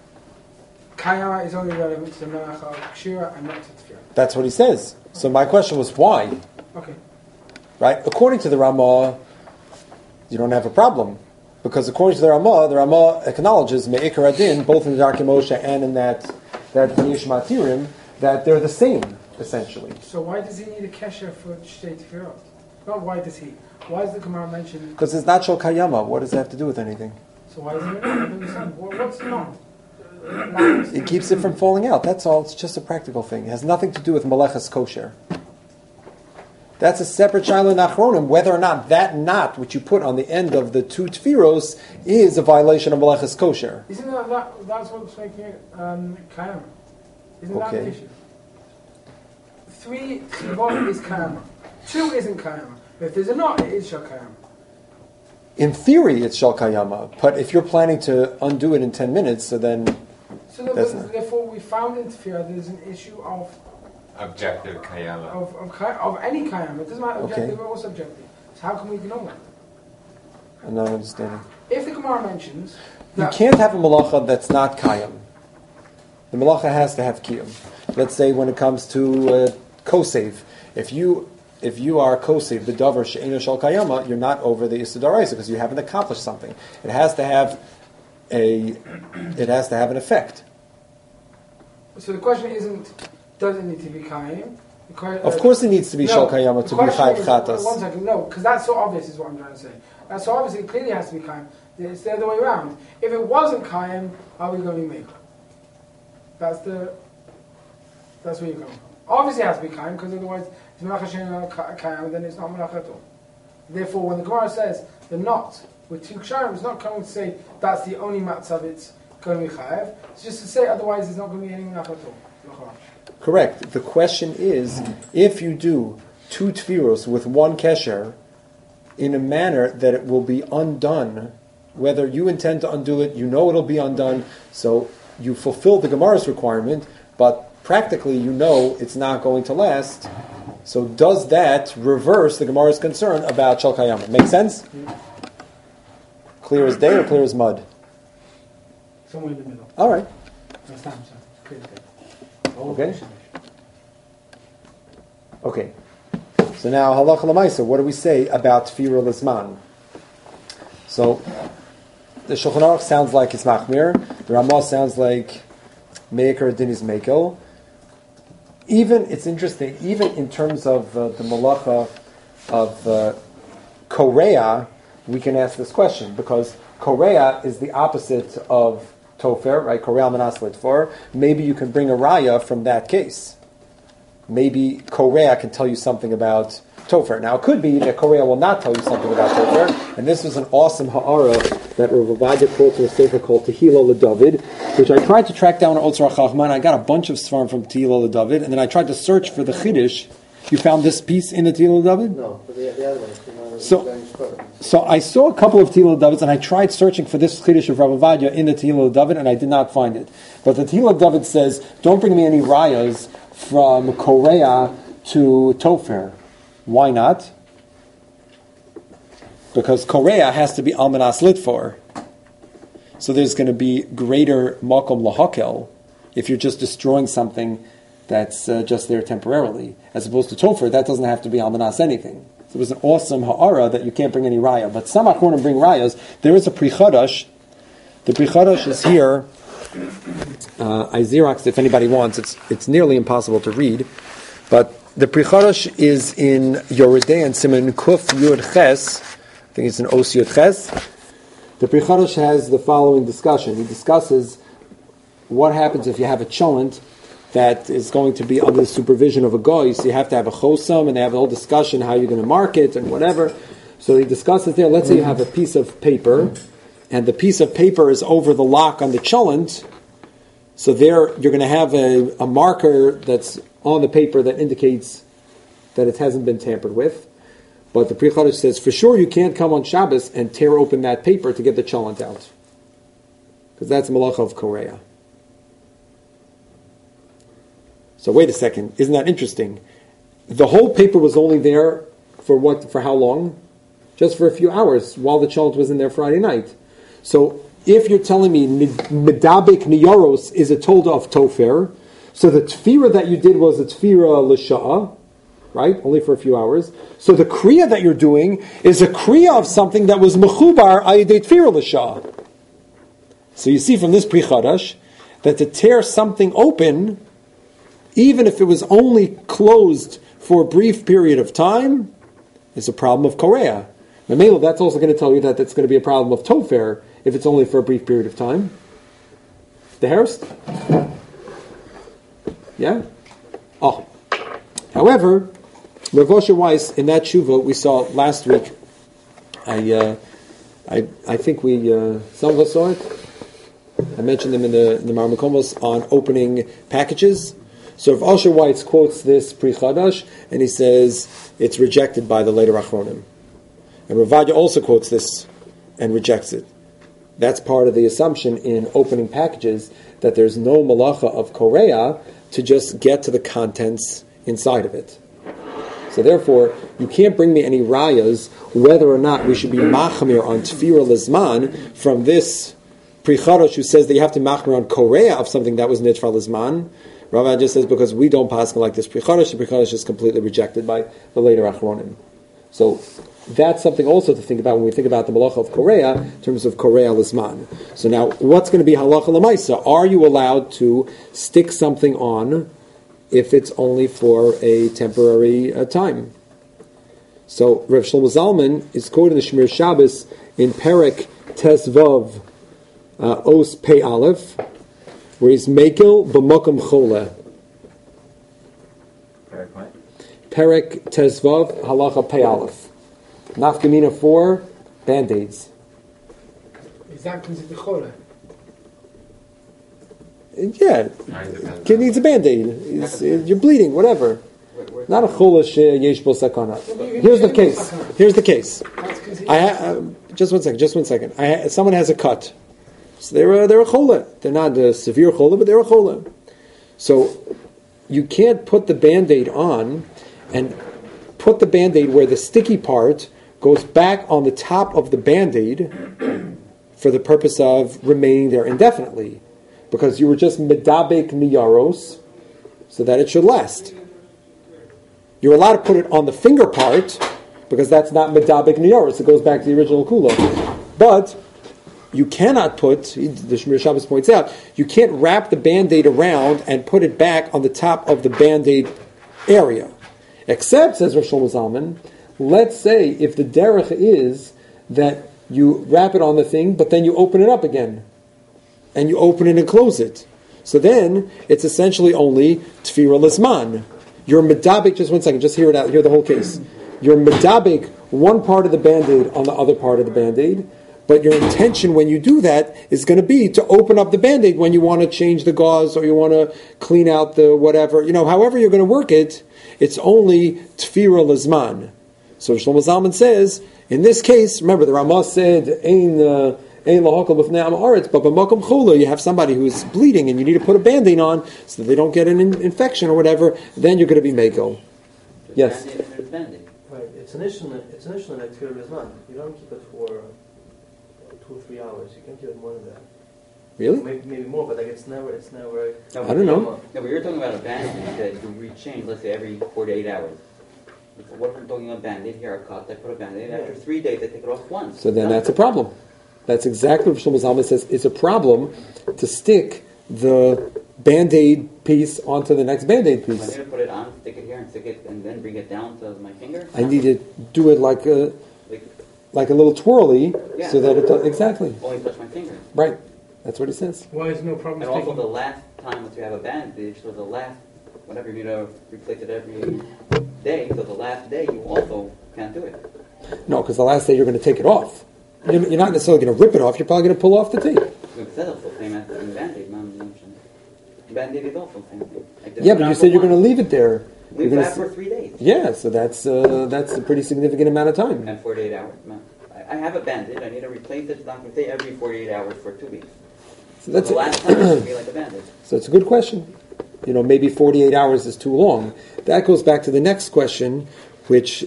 Kayama is only relevant to the Melach of Kshira and not to Tefillah. That's what he says. So my question was why? Okay. Right? According to the Ramah, you don't have a problem. Because according to the Ramah acknowledges Me'ikar Adin, both in the Darkei Moshe and in that V'yish Matirim, that they're the same, essentially. So why does he need a kesher for Shtei Tefirot? Not why does he. Why is the Gemara mentioned? Because it's not Shel Kayama. What does that have to do with anything? So why is it not? I don't understand. What's not? It keeps it from falling out. That's all. It's just a practical thing. It has nothing to do with Melechas Kosher. That's a separate Shiloh Nachronim, whether or not that knot which you put on the end of the two Tfiros is a violation of Melechas Kosher. Isn't that's what's making it Kayama? Isn't that the issue? 3 Tivot is Kayama. 2 isn't Kayama. But if there's a knot, it is Shal Kayama. In theory, it's Shal Kayama, but if you're planning to undo it in 10 minutes, so then... So therefore, we found in Tefillah there's an issue of... Objective kayama. Of any Kayama. It doesn't matter objective Okay. or subjective. So how can we ignore that? I'm not understanding. If the Gemara mentions... You that can't have a malacha that's not Kayam. The malacha has to have Kiyum. Let's say when it comes to Kosev, if you are Kosev, the Dover She'enu Shal Kayama, you're not over the Issa D'Oraisa because you haven't accomplished something. It has to have an effect. So the question isn't, does it need to be Kayim? Of course it needs to be Shal Kayama to be Chayiv Chatas. One second, no, because that's so obvious is what I'm trying to say. That's so obvious, it clearly has to be Kayim. It's the other way around. If it wasn't Kayim, are we going to be Meikha? That's where you're going from. Obviously it has to be Kayim, because otherwise it's Melach Hashem Kayim, then it's not Melach at all. Therefore, when the Gemara says the knot with 2 Ksharim, it's not coming to say that's the only matzav it's going to be Chayiv. It's just to say otherwise there's not going to be any Melach at all. Correct. The question is, if you do 2 Tfiros with 1 Kesher in a manner that it will be undone, whether you intend to undo it, you know it'll be undone, so you fulfill the Gemara's requirement, but practically you know it's not going to last. So does that reverse the Gemara's concern about Shal Kayama? Make sense? Clear as day or clear as mud? Somewhere in the middle. All right. That's time, so clear as day. Okay. Okay. So now, halacha l'maisa, what do we say about tefira l'zman? So, the Shulchan Aruch sounds like it's machmir. The Ramah sounds like meikar din is mekel. Even, it's interesting, even in terms of the malacha of korea, we can ask this question, because korea is the opposite of tofer, right? Korea manas litfor. Maybe you can bring a raya from that case. Maybe korea can tell you something about tofer. Now, it could be that korea will not tell you something about tofer, and this was an awesome ha'ara that Rav Ovadia quotes in a sefer called Tehillah LeDavid, which I tried to track down in Otzar Chachman. I got a bunch of svarim from Tehillah LeDavid, and then I tried to search for the Chiddush. You found this piece in the Tehillah LeDavid? No, but the other one. So I saw a couple of Tehillah LeDavids, and I tried searching for this Chiddush of Rav Ovadia in the Tehillah LeDavid, and I did not find it. But the Tehillah LeDavid says, don't bring me any rayas from Korea to Tofer. Why not? Because Korea has to be Almanas Litfor. So there's going to be greater Makom Lahakel if you're just destroying something that's just there temporarily. As opposed to Tofer, that doesn't have to be Almanas anything. So it was an awesome ha'ara that you can't bring any raya. But some Achronim bring rayas. There is a Pri Chadash. The Pri Chadash is here. I Xeroxed if anybody wants. It's nearly impossible to read. But the Pri Chadash is in Yoredei and Siman Kuf Yud Ches. I think it's an Os Yud Ches. The Pri Chadash has the following discussion. He discusses what happens if you have a cholent that is going to be under the supervision of a goy. So you have to have a chosam, and they have a whole discussion how you're going to mark it and whatever. So he discusses there. Let's say you have a piece of paper, and the piece of paper is over the lock on the cholent. So there you're going to have a marker that's on the paper that indicates that it hasn't been tampered with. But the Pri Chadash says, for sure you can't come on Shabbos and tear open that paper to get the cholent out. Because that's malacha of Korea. So wait a second, isn't that interesting? The whole paper was only there for how long? Just for a few hours, while the cholent was in there Friday night. So if you're telling me Medabek Niyaros is a tolda of Tofer, so the tefira that you did was a tefira l'sha'a, right? Only for a few hours. So the kriya that you're doing is a kriya of something that was mechubar ayidei tefira l'sha'a. So you see from this Pri Chadash that to tear something open, even if it was only closed for a brief period of time, is a problem of Korea. Mamela, that's also going to tell you that it's going to be a problem of Tofer if it's only for a brief period of time. The Harris? Yeah? Oh. However, Rav Osher Weiss, in that tshuva we saw last week, I think some of us saw it. I mentioned them in the Marmakomos on opening packages. So if Osher Weiss quotes this Pri Chadash, and he says it's rejected by the later Achronim. And Rav Ovadia also quotes this and rejects it. That's part of the assumption in opening packages, that there's no malacha of Korea to just get to the contents inside of it. So therefore, you can't bring me any rayas whether or not we should be machmir on tefira lizman from this Pri Chadash who says that you have to machmir on Korea of something that was nitfar lizman. Rav Ovadia says because we don't pass like this Pri Chadash, the Pri Chadash is completely rejected by the later Achronim. So that's something also to think about when we think about the malacha of Korea in terms of Korea Lizman. So now, what's going to be halacha l'maisa? Are you allowed to stick something on if it's only for a temporary time? So Rav Shlomo Zalman is quoted in the Shemir Shabbos in Perek Tesvav Os Pei Aleph, where he's Mekel b'mokum chole. Perek Tesvav Halacha Pei Aleph. Nafkamina 4, Band-Aids. Is that considered chole? Yeah. Kid needs a Band-Aid. You're bleeding, whatever. Not a chole yesh bo sakana. Here's the case. Just one second. Someone has a cut. So they're a chole. They're not a severe chole, but they're a chole. So you can't put the Band-Aid on and put the Band-Aid where the sticky part goes back on the top of the Band-Aid for the purpose of remaining there indefinitely. Because you were just medabek niyaros so that it should last. You're allowed to put it on the finger part, because that's not medabek niyaros. It goes back to the original kula. But you cannot put, the Shmir Shabbos points out, you can't wrap the Band-Aid around and put it back on the top of the Band-Aid area. Except, says Rosh Shlomo Zalman, let's say if the derech is that you wrap it on the thing, but then you open it up again. And you open it and close it. So then, it's essentially only tefira lisman. You're medabek, just one second, just hear it out, hear the whole case. You're medabek one part of the Band-Aid on the other part of the Band-Aid, but your intention when you do that is going to be to open up the Band-Aid when you want to change the gauze or you want to clean out the whatever. However you're going to work it, it's only tefira lazman. So Shlomo Zalman says, in this case, remember the Ramah said, Ein lahakal b'fnei am haaretz, but b'makom chula, you have somebody who's bleeding and you need to put a Band-Aid on so that they don't get an infection or whatever, then you're going to be meko. Yes? Right, it's initially like tefira lazman. You don't keep it for 2 or 3 hours. You can keep it more than that. Really? Maybe more, but like it's never. I don't know. No, but you're talking about a Band-Aid that you rechange, let's say, every 4 to 8 hours. What if we're talking about a Band-Aid, here a cut, they put a Band-Aid, after 3 days they take it off once. So then that's a problem. That's exactly what Shlomo Zalman says. It's a problem to stick the Band-Aid piece onto the next Band-Aid I piece. need to put it on, stick it here, and stick it, and then bring it down to my finger? I need to do it like a little twirly, Yeah. so that it does, exactly. Only touch my finger. Right. That's what he says. Why is no problem And also taking? the last time that you have a bandage, so the last, whenever you need to replace it every day, so the last day you also can't do it. No, because the last day you're going to take it off. You're not necessarily going to rip it off. You're probably going to pull off the tape. It's also the same as in Band-Aid, Band-Aid is also the same thing. Yeah, but you said you're going to leave it there. Leave You're it gonna for 3 days. Yeah, so that's a pretty significant amount of time. And 48 hours. Man. I have a bandage. I need to replace it. It's not going to stay every 48 hours for 2 weeks. So that's the last time it should be like a bandage. So it's a good question. Maybe 48 hours is too long. That goes back to the next question, which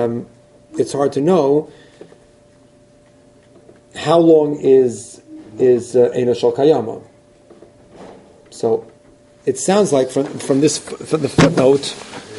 it's hard to know. How long is Eino Shel Kayama? So it sounds like from the footnote.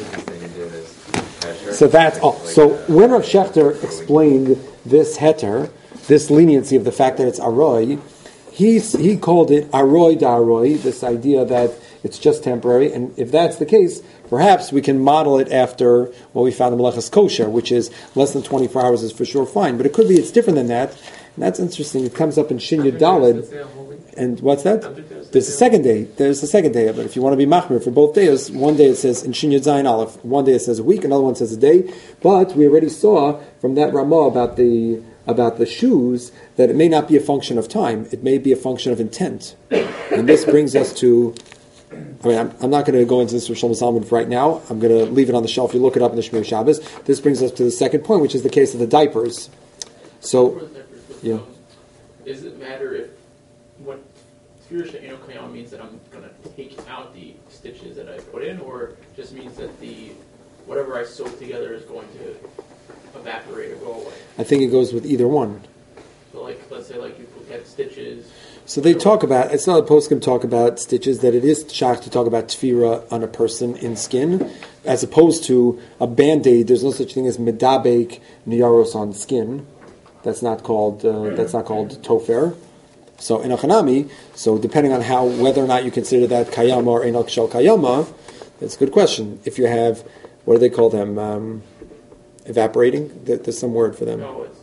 So that's all. So when Rav Shechter explained this heter, this leniency of the fact that it's aroi, he called it aroi da'aroi, this idea that it's just temporary. And if that's the case, perhaps we can model it after what we found in Melechas Kosher, which is less than 24 hours is for sure fine. But it could be it's different than that. And that's interesting. It comes up in Shin Yud Daled. And what's that? There's a second day. There's a second day. But if you want to be machmir for both days, one day it says in Shin Yud Zayin Aleph, one day it says a week, another one says a day. But we already saw from that Ramah about the shoes that it may not be a function of time. It may be a function of intent. And this brings us to. I'm not going to go into this with Shlomo Zalman right now. I'm going to leave it on the shelf. You look it up in the Shmir Shabbos. This brings us to the second point, which is the case of the diapers. So, yeah. Does it matter if what Tefira She'eino Kayam means that I'm going to take out the stitches that I put in, or just means that whatever I sew together is going to evaporate or go away? I think it goes with either one. So, let's say, you get stitches. So they talk about, it's not a poskim talk about stitches, that it is shach to talk about tefira on a person in skin, as opposed to a Band-Aid. There's no such thing as medabek niyaros on skin. That's not called tofer. So in a chanami, so depending on whether or not you consider that kayama or enok shel kayama, that's a good question. If you have, what do they call them? Evaporating? There's some word for them. No, it's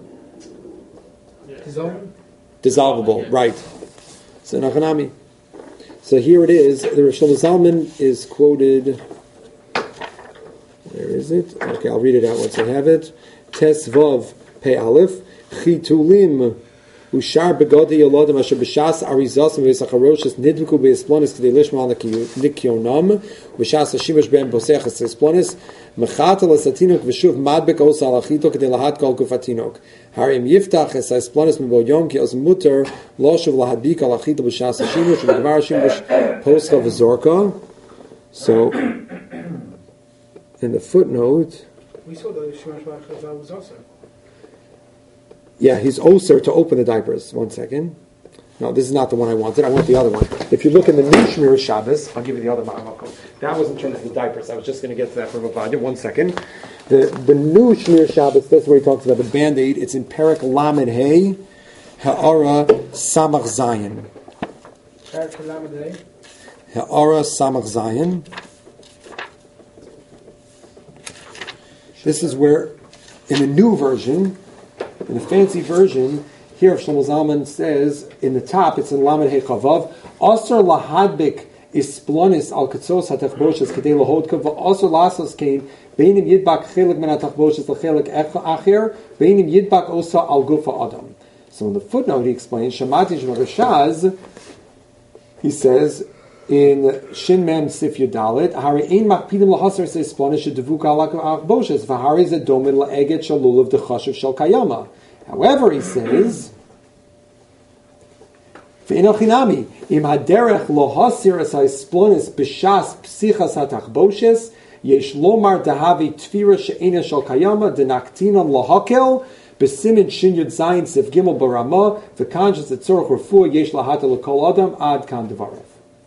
Dissolvable, right. So in a chanami. So here it is. The Rosh Zalman is quoted. Where is it? Okay, I'll read it out once I have it. Tes Vav Pe Aleph Chitulim Ushar Begodi Yolodim Asher B'Shas Arizos V'Sacharoshis Nidviku B'Esplonis K'dei Lishma Nikionam B'Shas Hashimash Ben Boseches Esplonis Mechatel Asatinok V'Shuv Madbek Osa Alachito K'dei Lahat Kol Kufatinok Harim Yiftach Es Esplonis Mibo Yom Ki Os Muter Lo Shuv Lahadbik Alachito B'Shas Hashimash V'Dvar Hashimash Poscha V'Zorka. So in the footnote, We saw that Shemesh was also. yeah, he's oser to open the diapers. 1 second. No, this is not the one I wanted. I want the other one. If you look in the new Shmir Shabbos, I'll give you the other Ma'amakom. That was in terms of the diapers. I was just going to get to that for Ravadia. 1 second. The new Shmir Shabbos, that's where he talks about the Band-Aid. It's in Perek Lamed Hey, Ha'ara Samach Zayin. Perek Lamed Hey. Ha'ara Samach Zayin. This is where, in the new version, in the fancy version, here Shlomo Zalman says, in the top, it's in Lamed Hey Chavav, Asr lahadbik isplonis al katzos hatachboshes kedei lahodka v'asr lasos kein beinim yidbak chelik men hatachboshes l'chelik acher beinim yidbak osa al gufa adam. So in the footnote he explains, Shamati Shmagashaz, he says, in Shin Mem Sif Yudalit, Hari ein makpidim lahasar se splonish devuka al achboshes v'hari ze domin la'eget shalulav dechashiv shel kayama. However, he says, V'inochinami, im haderech lo hasir as ha'esplonis b'shas psichas hatachboshes, yesh lomar dahavi tfira she'ena shel kayama denaktinam lahakel, b'simin shin yud zayin sif gimel barama, v'kanshas etzorach refuah yesh lahata l'kol adam ad kan devarav.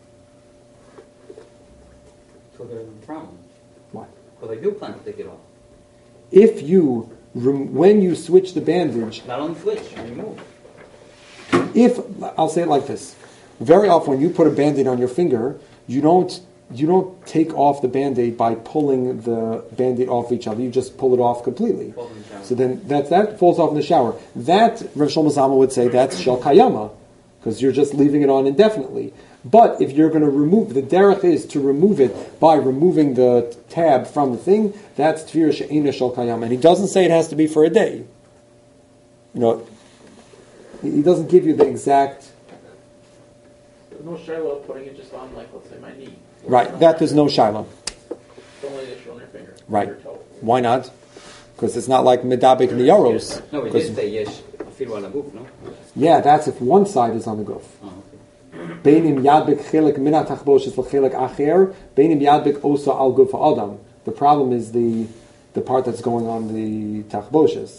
So there's a problem. Why? But I do plan to take it off. If you, when you switch the bandage, Not only switch, remove. if, I'll say it like this, very often when you put a Band-Aid on your finger, you don't take off the Band-Aid by pulling the Band-Aid off each other, you just pull it off completely. So then that falls off in the shower. That, Rav Shlomo Zalman would say, that's Shel Kayama, because you're just leaving it on indefinitely. But if you're going to remove, the derech is to remove it by removing the tab from the thing, that's Tfira She'ena Shel Kayama. And he doesn't say it has to be for a day. You know, he doesn't give you the exact... There's no shiloh putting it just on, like, let's say, my knee. Right, that there's no shiloh. It's only an issue on your finger. Right. Your toe. Why not? Because it's not like Medabik Niyaros. No, we did say yesh afilu ala guf, no? Yeah, that's if one side is on the goof. Oh, okay. Beinim yadbik chelik min hatachboshes v'chelik acher, beinim yadbik osa al guf ha'adam. The problem is the part that's going on the tachboshes.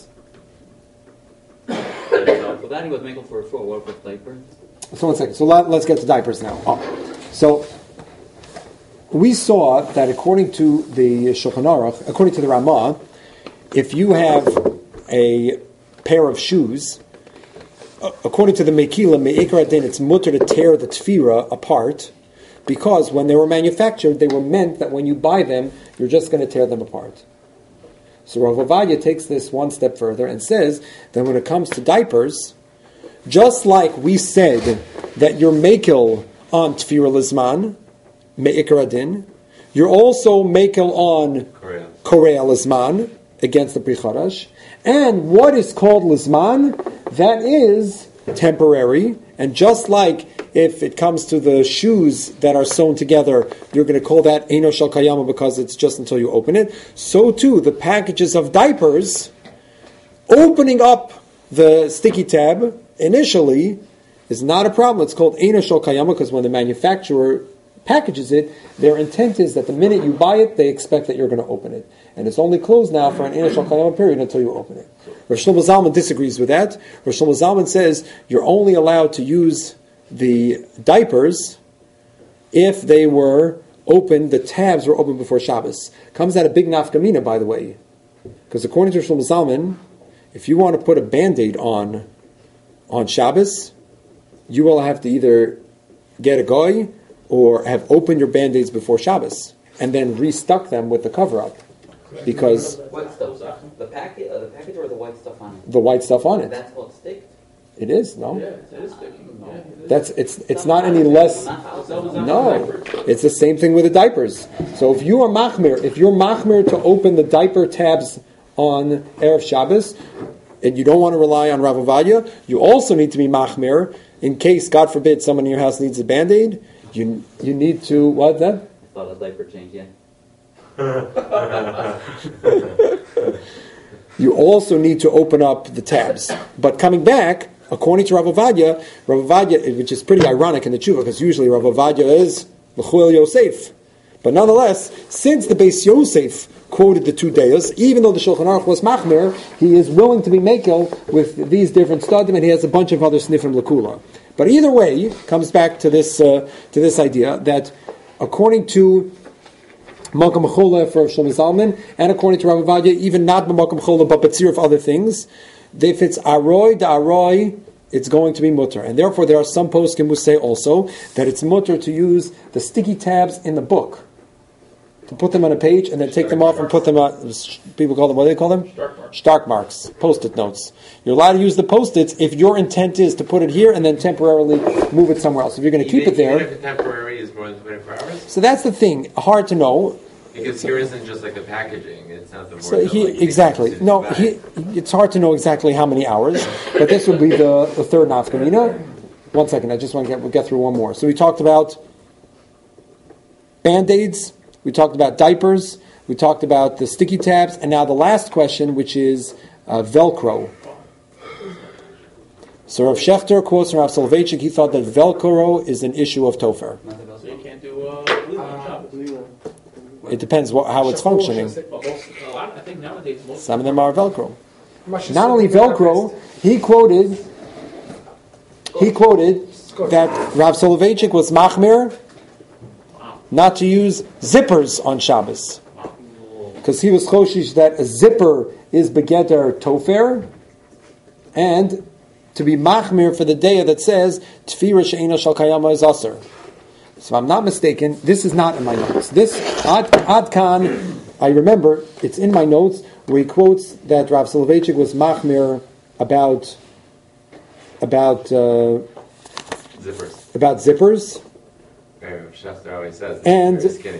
So that he was making for a full work with diaper. So 1 second. So let's get to diapers now. So we saw that according to the Shulchan Aruch, according to the Ramah, if you have a pair of shoes, according to the Mekila, Me'ikar Adin, it's mutter to tear the tefira apart, because when they were manufactured, they were meant that when you buy them, you're just going to tear them apart. So Rav Ovadia takes this one step further and says that when it comes to diapers, just like we said that you're mekel on tefira lizman, Me'ikar Adin, you're also mekel on Korea lizman, against the Pri Chadash. And what is called lizman, that is temporary. And just like if it comes to the shoes that are sewn together, you're going to call that Eino Shel Kayama because it's just until you open it. So too, the packages of diapers, opening up the sticky tab initially is not a problem. It's called Eino Shel Kayama because when the manufacturer packages it, their intent is that the minute you buy it, they expect that you're going to open it. And it's only closed now for an Eino Shel Kayama period until you open it. Rav Shlomo Zalman disagrees with that. Rav Shlomo Zalman says you're only allowed to use the diapers if they were open, the tabs were open before Shabbos. Comes out a big nafkamina, by the way. Because according to Rav Shlomo Zalman, if you want to put a Band-Aid on Shabbos, you will have to either get a goy or have opened your Band-Aids before Shabbos and then restuck them with the cover-up. Because What stuff? The package or the white stuff on it? the white stuff on it. That's what's stick. It is, no? Yeah, it is sticking. Yeah. It's not any less. No, it's the same thing with the diapers. So if you're machmir to open the diaper tabs on Erev Shabbos, and you don't want to rely on Rav Ovadia, you also need to be machmir in case, God forbid, someone in your house needs a Band-Aid. You need to, what then? I thought a diaper change, yeah. You also need to open up the tabs. But coming back, according to Rav Ovadia, which is pretty ironic in the tshuva, because usually Rav Ovadia is L'chuel Yosef. But nonetheless, since the Beis Yosef quoted the 2 days, even though the Shulchan Aruch was machmir, he is willing to be mekel with these different studim, and he has a bunch of other snifim l'kula. But either way, comes back to this idea that according to Malkam Chola for Shlomo Zalman, and according to Rav Ovadia, even not Malkam Chola, but Batzir of other things, if it's Aroi da Aroi, it's going to be mutter. And therefore there are some poskim who say also that it's mutter to use the sticky tabs in the book, to put them on a page and then take them off and put them on, people call them, what do they call them? Stark marks, post-it notes. You're allowed to use the post-its if your intent is to put it here and then temporarily move it somewhere else. If you're going to keep it there. Even if temporary is more than 24 hours? So that's the thing, hard to know. Because here isn't just like the packaging, it's not the So it's hard to know exactly how many hours, but this would be the third nafkamina. 1 second, I just want to get through one more. So we talked about Band-Aids, we talked about diapers, we talked about the sticky tabs, and now the last question, which is Velcro. So Rav Shechter quotes from Rav Soloveitchik, he thought that Velcro is an issue of Topher. So you can't do glue on Shabbos. It depends how it's functioning. I think nowadays most Some of them are Velcro. Not only Velcro, he quoted that Rav Soloveitchik was machmir not to use zippers on Shabbos, because he was choshish that a zipper is begeder tofer, and to be machmir for the day that says tefira she'ena shal kayama is aser. So if I'm not mistaken, this is not in my notes. This Ad Kan, I remember, it's in my notes where he quotes that Rav Soloveitchik was machmir about zippers. Rav Shechter always says And very skinny.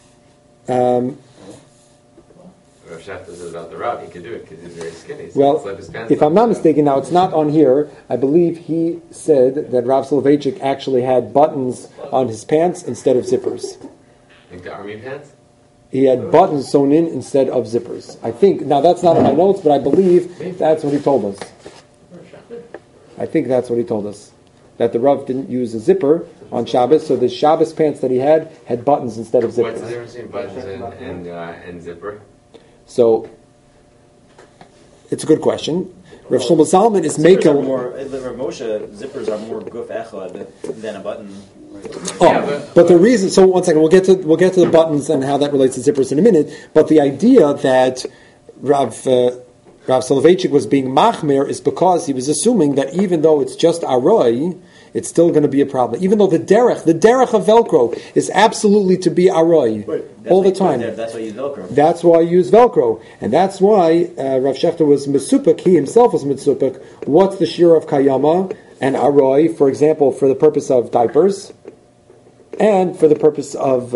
Rav Shechter says about the Rav, he can do it because he's very skinny. So Well, like his pants if I'm not mistaken, now it's not on here, I believe he said that Rav Soloveitchik actually had buttons on his pants instead of zippers. Like the army pants? He had buttons sewn in instead of zippers. I think, now that's not in my notes, but I believe that's what he told us. I think that's what he told us. That the Rav didn't use a zipper on Shabbos, so the Shabbos pants that he had buttons instead of zippers. What's the difference between buttons and zipper? So, it's a good question. Rav Shlomo Zalman is Zippers are making... more, Rav Moshe, zippers are more guf echad than a button. But the reason, so 1 second, we'll get to the buttons and how that relates to zippers in a minute, but the idea that Rav Soloveitchik was being machmir is because he was assuming that even though it's just aroi, it's still going to be a problem. Even though the derech of Velcro is absolutely to be aroi all the time. That's why you use Velcro. That's why you use Velcro. And that's why Rav Shechter was mesupik, he himself was mesupik. What's the shir of kayama and aroi, for example, for the purpose of diapers, and for the purpose of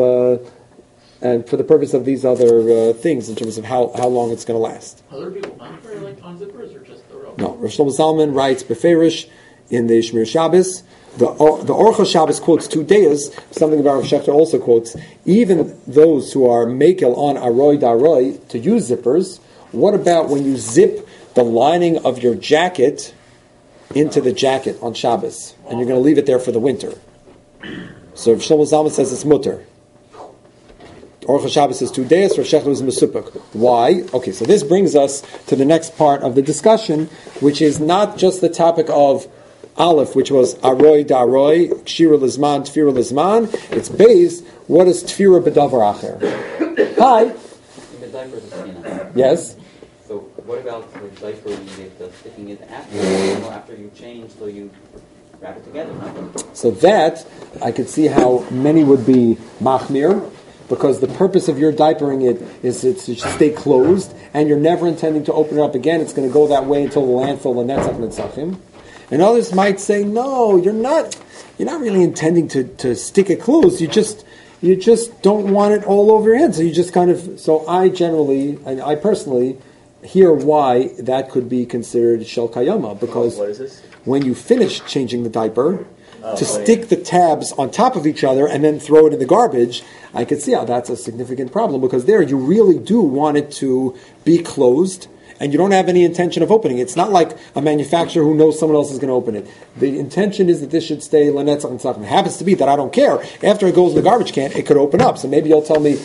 these other things in terms of how long it's going to last. other people not for like on zippers or just the rope. No, Rav Shlomo Zalman writes beferish in the Shmir Shabbos. The Orcha Shabbos quotes 2 days. Something about Rav Shechter also quotes. Even those who are makel on aroi daroi to use zippers. What about when you zip the lining of your jacket into the jacket on Shabbos, and you're going to leave it there for the winter? So Rav Shlomo Zalman says it's mutter. Orcha Shabbos is 2 days. Rav Shechter was mesupik. Why? Okay, so this brings us to the next part of the discussion, which is not just the topic of Aleph, which was aroi da'aroi, kshira lizman, tefira lizman. It's based, what is tefira b'davar acher? Hi. In the diapers, Yes. So what about the diaper you get sticking it after you change, so you wrap it together? No? So that, I could see how many would be machmir, because the purpose of your diapering it is to stay closed, and you're never intending to open it up again. It's going to go that way until the landfill, and that's netzachim. And others might say, no, you're not really intending to stick it closed. You just don't want it all over your head. So you just so I personally hear why that could be considered shel kayama, because What is this? when you finish changing the diaper, to stick the tabs on top of each other and then throw it in the garbage, I could see how that's a significant problem, because there you really do want it to be closed, and you don't have any intention of opening it. It's not like a manufacturer who knows someone else is going to open it. The intention is that this should stay lenetzach and tzachim. It happens to be that I don't care. After it goes in the garbage can, it could open up. So maybe you'll tell me,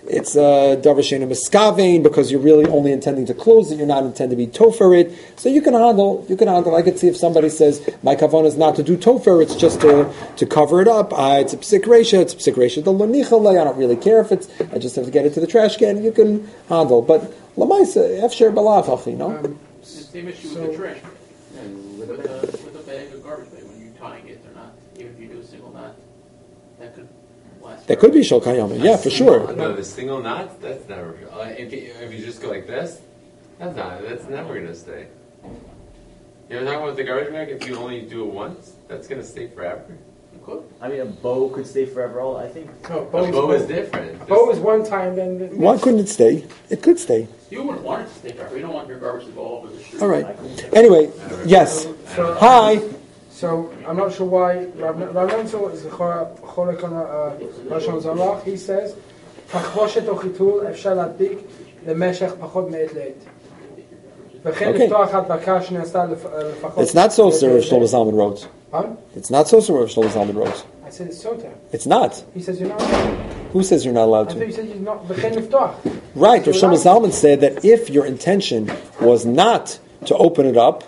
it's davar sheina miskavein because you're really only intending to close it. You're not intending to be tofer it. So you can handle. I could see if somebody says my kavanah is not to do tofer, it's just to cover it up. It's a psik reisha. It's a psik reisha. The lonichalei. I don't really care if it's. I just have to get it to the trash can. You can handle, but lamaisa efsher balav no. Same issue with the trash can. With a bag of garbage bag, when you're tying it or not, even if you do a single knot, that could last. That could be shel kayamin, yeah, for sure. No, the single knot, that's never. If you just go like this, that's never going to stay. You know what I'm talking about with the garbage bag? If you only do it once, that's going to stay forever. It could. I mean, a bow could stay forever. I think. No, A bow is different. Bow is one time, then. Why couldn't it stay? It could stay. You wouldn't want it to stay forever. You don't want your garbage to go all over the street. All right. Anyway, yes. So, Hi. So I'm not sure why Rav Menzel is cholek on Lashon Zalach. He says, "Tachvoshet o chitul efshar ladik lemeshech pachot me'et le'et." V'chen liftoach hadbaka shenasta lefachot. It's not so, sir. Shlomo Zalman wrote. Huh? It's not so, sir. Shlomo Zalman wrote. I said it's sota. It's not. He says you're not allowed. Who says you're not allowed I thought to? you said you're not. V'chen liftoach. Right. Rav Shlomo Zalman said that if your intention was not to open it up,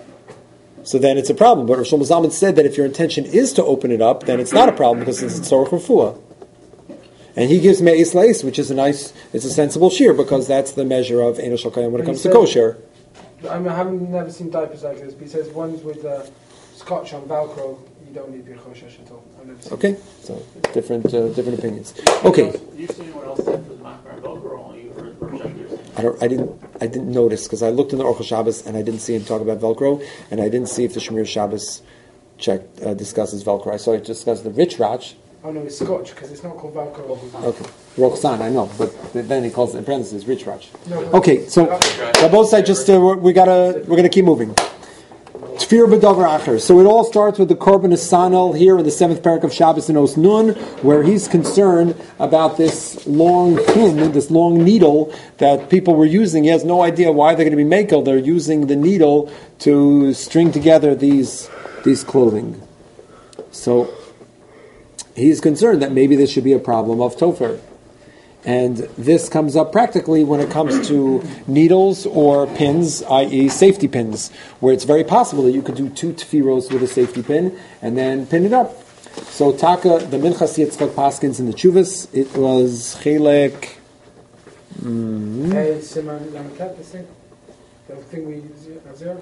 so then it's a problem. But Rav Shlomo Zalman said that if your intention is to open it up, then it's not a problem because it's tzorach refuah. And he gives me'is la'is, which is it's a sensible shear because that's the measure of Eino Shel Kayam when it comes to kosher. I mean, I haven't never seen diapers like this. But he says ones with scotch on Velcro, you don't need birchoshesh at all. I've never seen. Okay, so different opinions. Okay, You've seen what else said for the Makar and Velcro, only you heard Rosh I didn't notice because I looked in the Orchel Shabbos and I didn't see him talk about Velcro, and I didn't see if the Shemir Shabbos discusses Velcro. I saw it discuss the Richrach. Oh no, it's scotch because it's not called Velcro. Okay, Rochsan, I know, but then he calls it in parentheses Richrach. No, Okay, so both sides just we're gonna keep moving. Tfir b'davar acher. So it all starts with the Korban Sanal here in the 7th parak of Shabbos in Os Nun, where he's concerned about this long pin, this long needle that people were using. He has no idea why they're going to be makel. They're using the needle to string together these clothing. So he's concerned that maybe this should be a problem of Topher. And this comes up practically when it comes to needles or pins, i.e. safety pins, where it's very possible that you could do 2 tfiros with a safety pin and then pin it up. So Taka, the Minchas Yitzchak Paskins in the Chuvas, it was Chelek... Hey, Siman Lamakat, the thing we Xerox?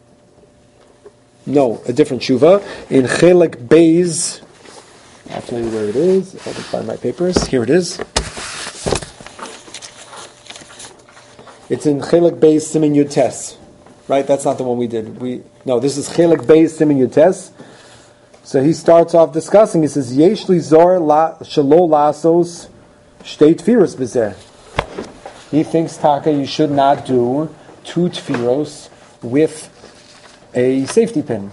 No, a different Chuva. In Chelek Beis, I'll tell you where it is, if I can find my papers. Here it is. It's in Chelek Beis Siman Yud Tes. Right? That's not the one we did. This is Chelek Beis Siman Yud Tes. So he starts off discussing. He says, Yesh li zor shelo lasos shtei tfiros b'zeh. He thinks, Taka, you should not do 2 tfiros with a safety pin.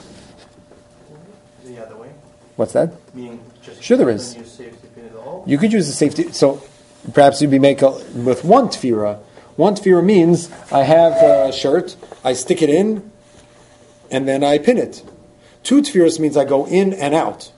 The other way? What's that? Meaning just Sure there is. use safety pin at all? You could use a safety. So perhaps you'd be making with 1 tfira. 1 tfira means I have a shirt, I stick it in, and then I pin it. 2 tfiras means I go in and out.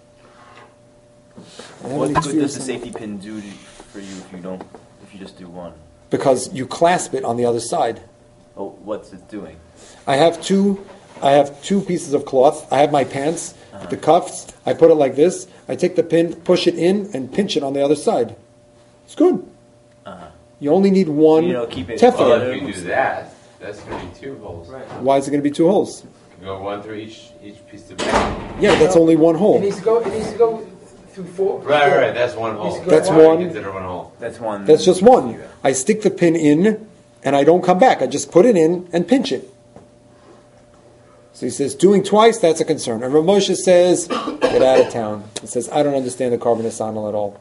What good does the safety pin do for you if you just do one? Because you clasp it on the other side. Oh, what's it doing? I have two pieces of cloth. I have my pants, the cuffs. I put it like this. I take the pin, push it in, and pinch it on the other side. It's good. You only need 1 keep it tefillin. Well, if you do that, that's going to be 2 holes. Right. Why is it going to be 2 holes? You go 1 through each piece of paper. Yeah, that's only 1 It hole. needs to go through 4. Right. That's 1 hole. That's That's one. Consider 1 hole. That's one. That's just 1. I stick the pin in, and I don't come back. I just put it in and pinch it. So he says, doing twice, that's a concern. And Rav Moshe says, get out of town. He says, I don't understand the Korban Sanal at all.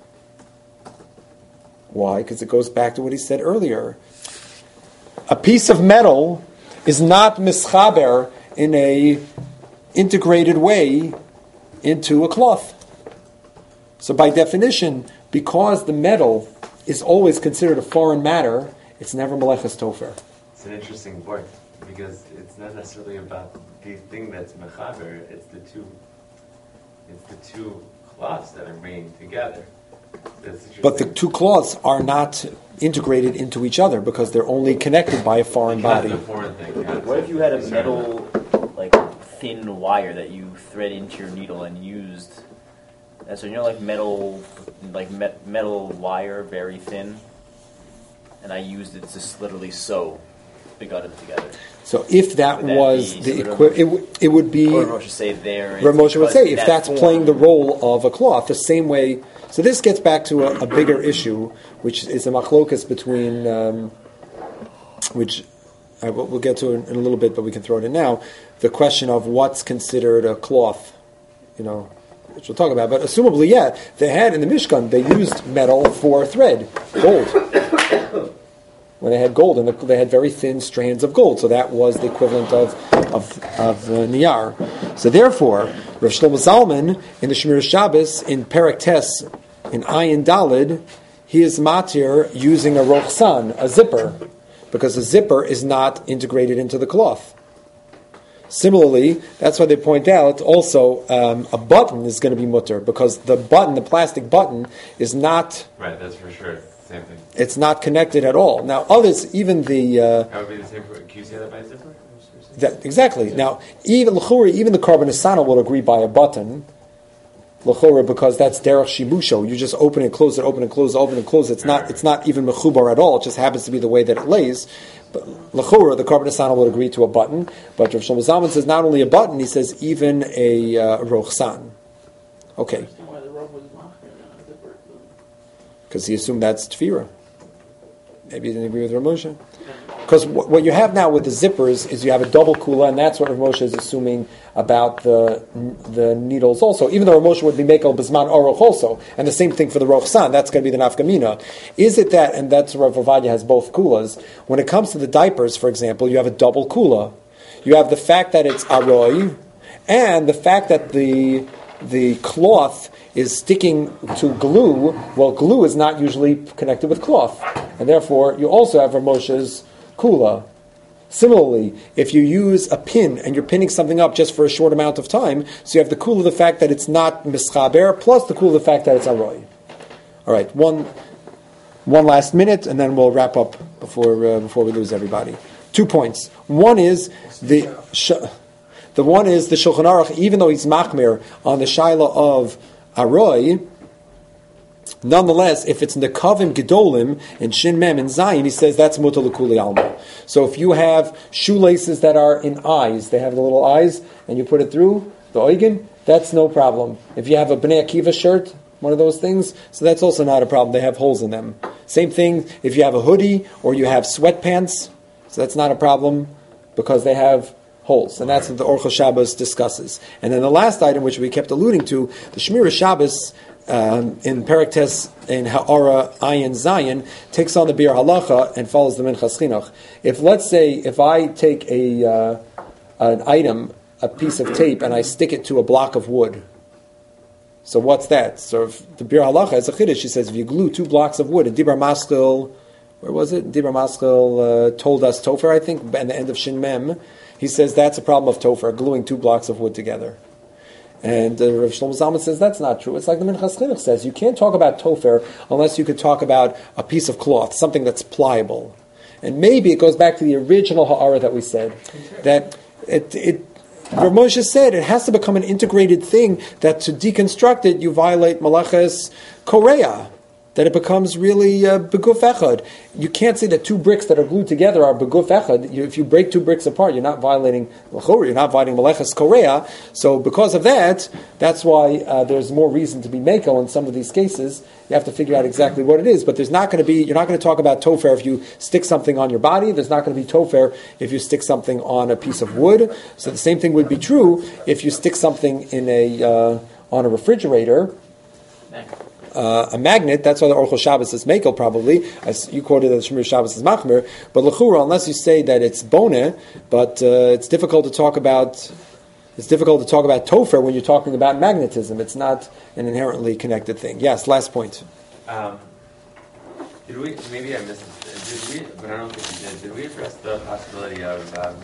Why? Because it goes back to what he said earlier. A piece of metal is not mischaber in a integrated way into a cloth. So by definition, because the metal is always considered a foreign matter, it's never meleches tofer. It's an interesting word because it's not necessarily about the thing that's mechaber. It's the two cloths that are bringing together. That's interesting. But the two cloths are not integrated into each other because they're only connected by a foreign body. That's the foreign thing. Yeah, What if you had a metal, like thin wire that you thread into your needle and used? And so like metal, metal wire, very thin, and I used it to literally sew the gut together. So if that Would that was be the sort of- it would be. Or Rav Moshe say there. Rav Moshe would because say if that that's form- playing the role of a cloth, the same way. So this gets back to a bigger issue, which is a machlokas between, which we'll get to in a little bit, but we can throw it in now. The question of what's considered a cloth, which we'll talk about. But assumably, yeah, they had in the Mishkan, they used metal for thread, gold. When they had gold, and they had very thin strands of gold, so that was the equivalent of niyar. So therefore, Rav Shlomo Zalman in the Shemir Shabbos in Perek Tes in Ayin Dalid, he is matir using a rochsan, a zipper, because a zipper is not integrated into the cloth. Similarly, that's why they point out also a button is going to be mutter because the plastic button, is not. Right, that's for sure. Same thing. It's not connected at all. Now, others, even the. That would be the same for. Can you say that by zipper? Exactly. Now, even the Karban Asana will agree by a button. L'chora, because that's derech shibusho. You just open and close it, open and close, open and close. It's not even mechubar at all. It just happens to be the way that it lays. But l'chora, the Karban Asana will agree to a button. But Rav Shlomo Zalman says not only a button, he says even a rochsan. Okay. Why the Rav was machmir on a zipper? Because he assumed that's tefira. Maybe he didn't agree with Rav Moshe. Because what you have now with the zippers is you have a double kula, and that's what Rav Moshe is assuming about the needles also. Even though Rav Moshe would be mekel b'zman oroch also, and the same thing for the rochsan, that's going to be the nafkamina. Is it that, and that's where Rav Ovadia has both kulas, when it comes to the diapers, for example, you have a double kula. You have the fact that it's aroi, and the fact that the cloth is sticking to glue. Well, glue is not usually connected with cloth, and therefore you also have Rav Moshe's kula. Similarly, if you use a pin and you're pinning something up just for a short amount of time, so you have the kula, the fact that it's not mischaber, plus the kula, the fact that it's aroi. All right, one last minute, and then we'll wrap up before we lose everybody. 2 points. One is the one is the Shulchan Aruch, even though he's machmir on the shaila of aroi. Nonetheless, if it's nekavim gedolim and shin mem and zayin, he says that's mutar l'kuli alma. So if you have shoelaces that are in eyes, they have the little eyes, and you put it through the oigen, that's no problem. If you have a Bnei Akiva shirt, one of those things, so that's also not a problem. They have holes in them. Same thing if you have a hoodie or you have sweatpants, so that's not a problem because they have holes, and that's what the Orchos Shabbos discusses. And then the last item, which we kept alluding to, the Shemira Shabbos in Perek Tes in Ha'ara Ayin Zayin takes on the Bir Halacha and follows the Minchas Chinuch. If I take an item, a piece of tape, and I stick it to a block of wood, so what's that? So if the Bir Halacha is a chiddush. She says if you glue 2 blocks of wood, and Dibra Maskil, where was it? Dibra Maskil told us Topher, I think, at the end of Shin Mem. He says that's a problem of Topher, gluing 2 blocks of wood together. And Rav Shlomo Zalman says that's not true. It's like the Minchas Chinuch says, you can't talk about Topher unless you could talk about a piece of cloth, something that's pliable. And maybe it goes back to the original Ha'ara that we said, that Rav Moshe said it has to become an integrated thing, that to deconstruct it, you violate Malaches Korea, that it becomes really beguf echad. You can't say that 2 bricks that are glued together are beguf echad. If you break 2 bricks apart, you're not violating l'chor, you're not violating Malaches Korea. So because of that, that's why there's more reason to be meko in some of these cases. You have to figure out exactly what it is. But you're not going to talk about tofer if you stick something on your body. There's not going to be tofer if you stick something on a piece of wood. So the same thing would be true if you stick something in on a refrigerator. A magnet, that's why the Orchos Shabbos is mekel probably, as you quoted that the Shemir Shabbos is machmir, but l'chura, unless you say that it's boneh, but it's difficult to talk about tofer when you're talking about magnetism. It's not an inherently connected thing. Yes, last point. Maybe I missed it. But I don't think we did we address the possibility of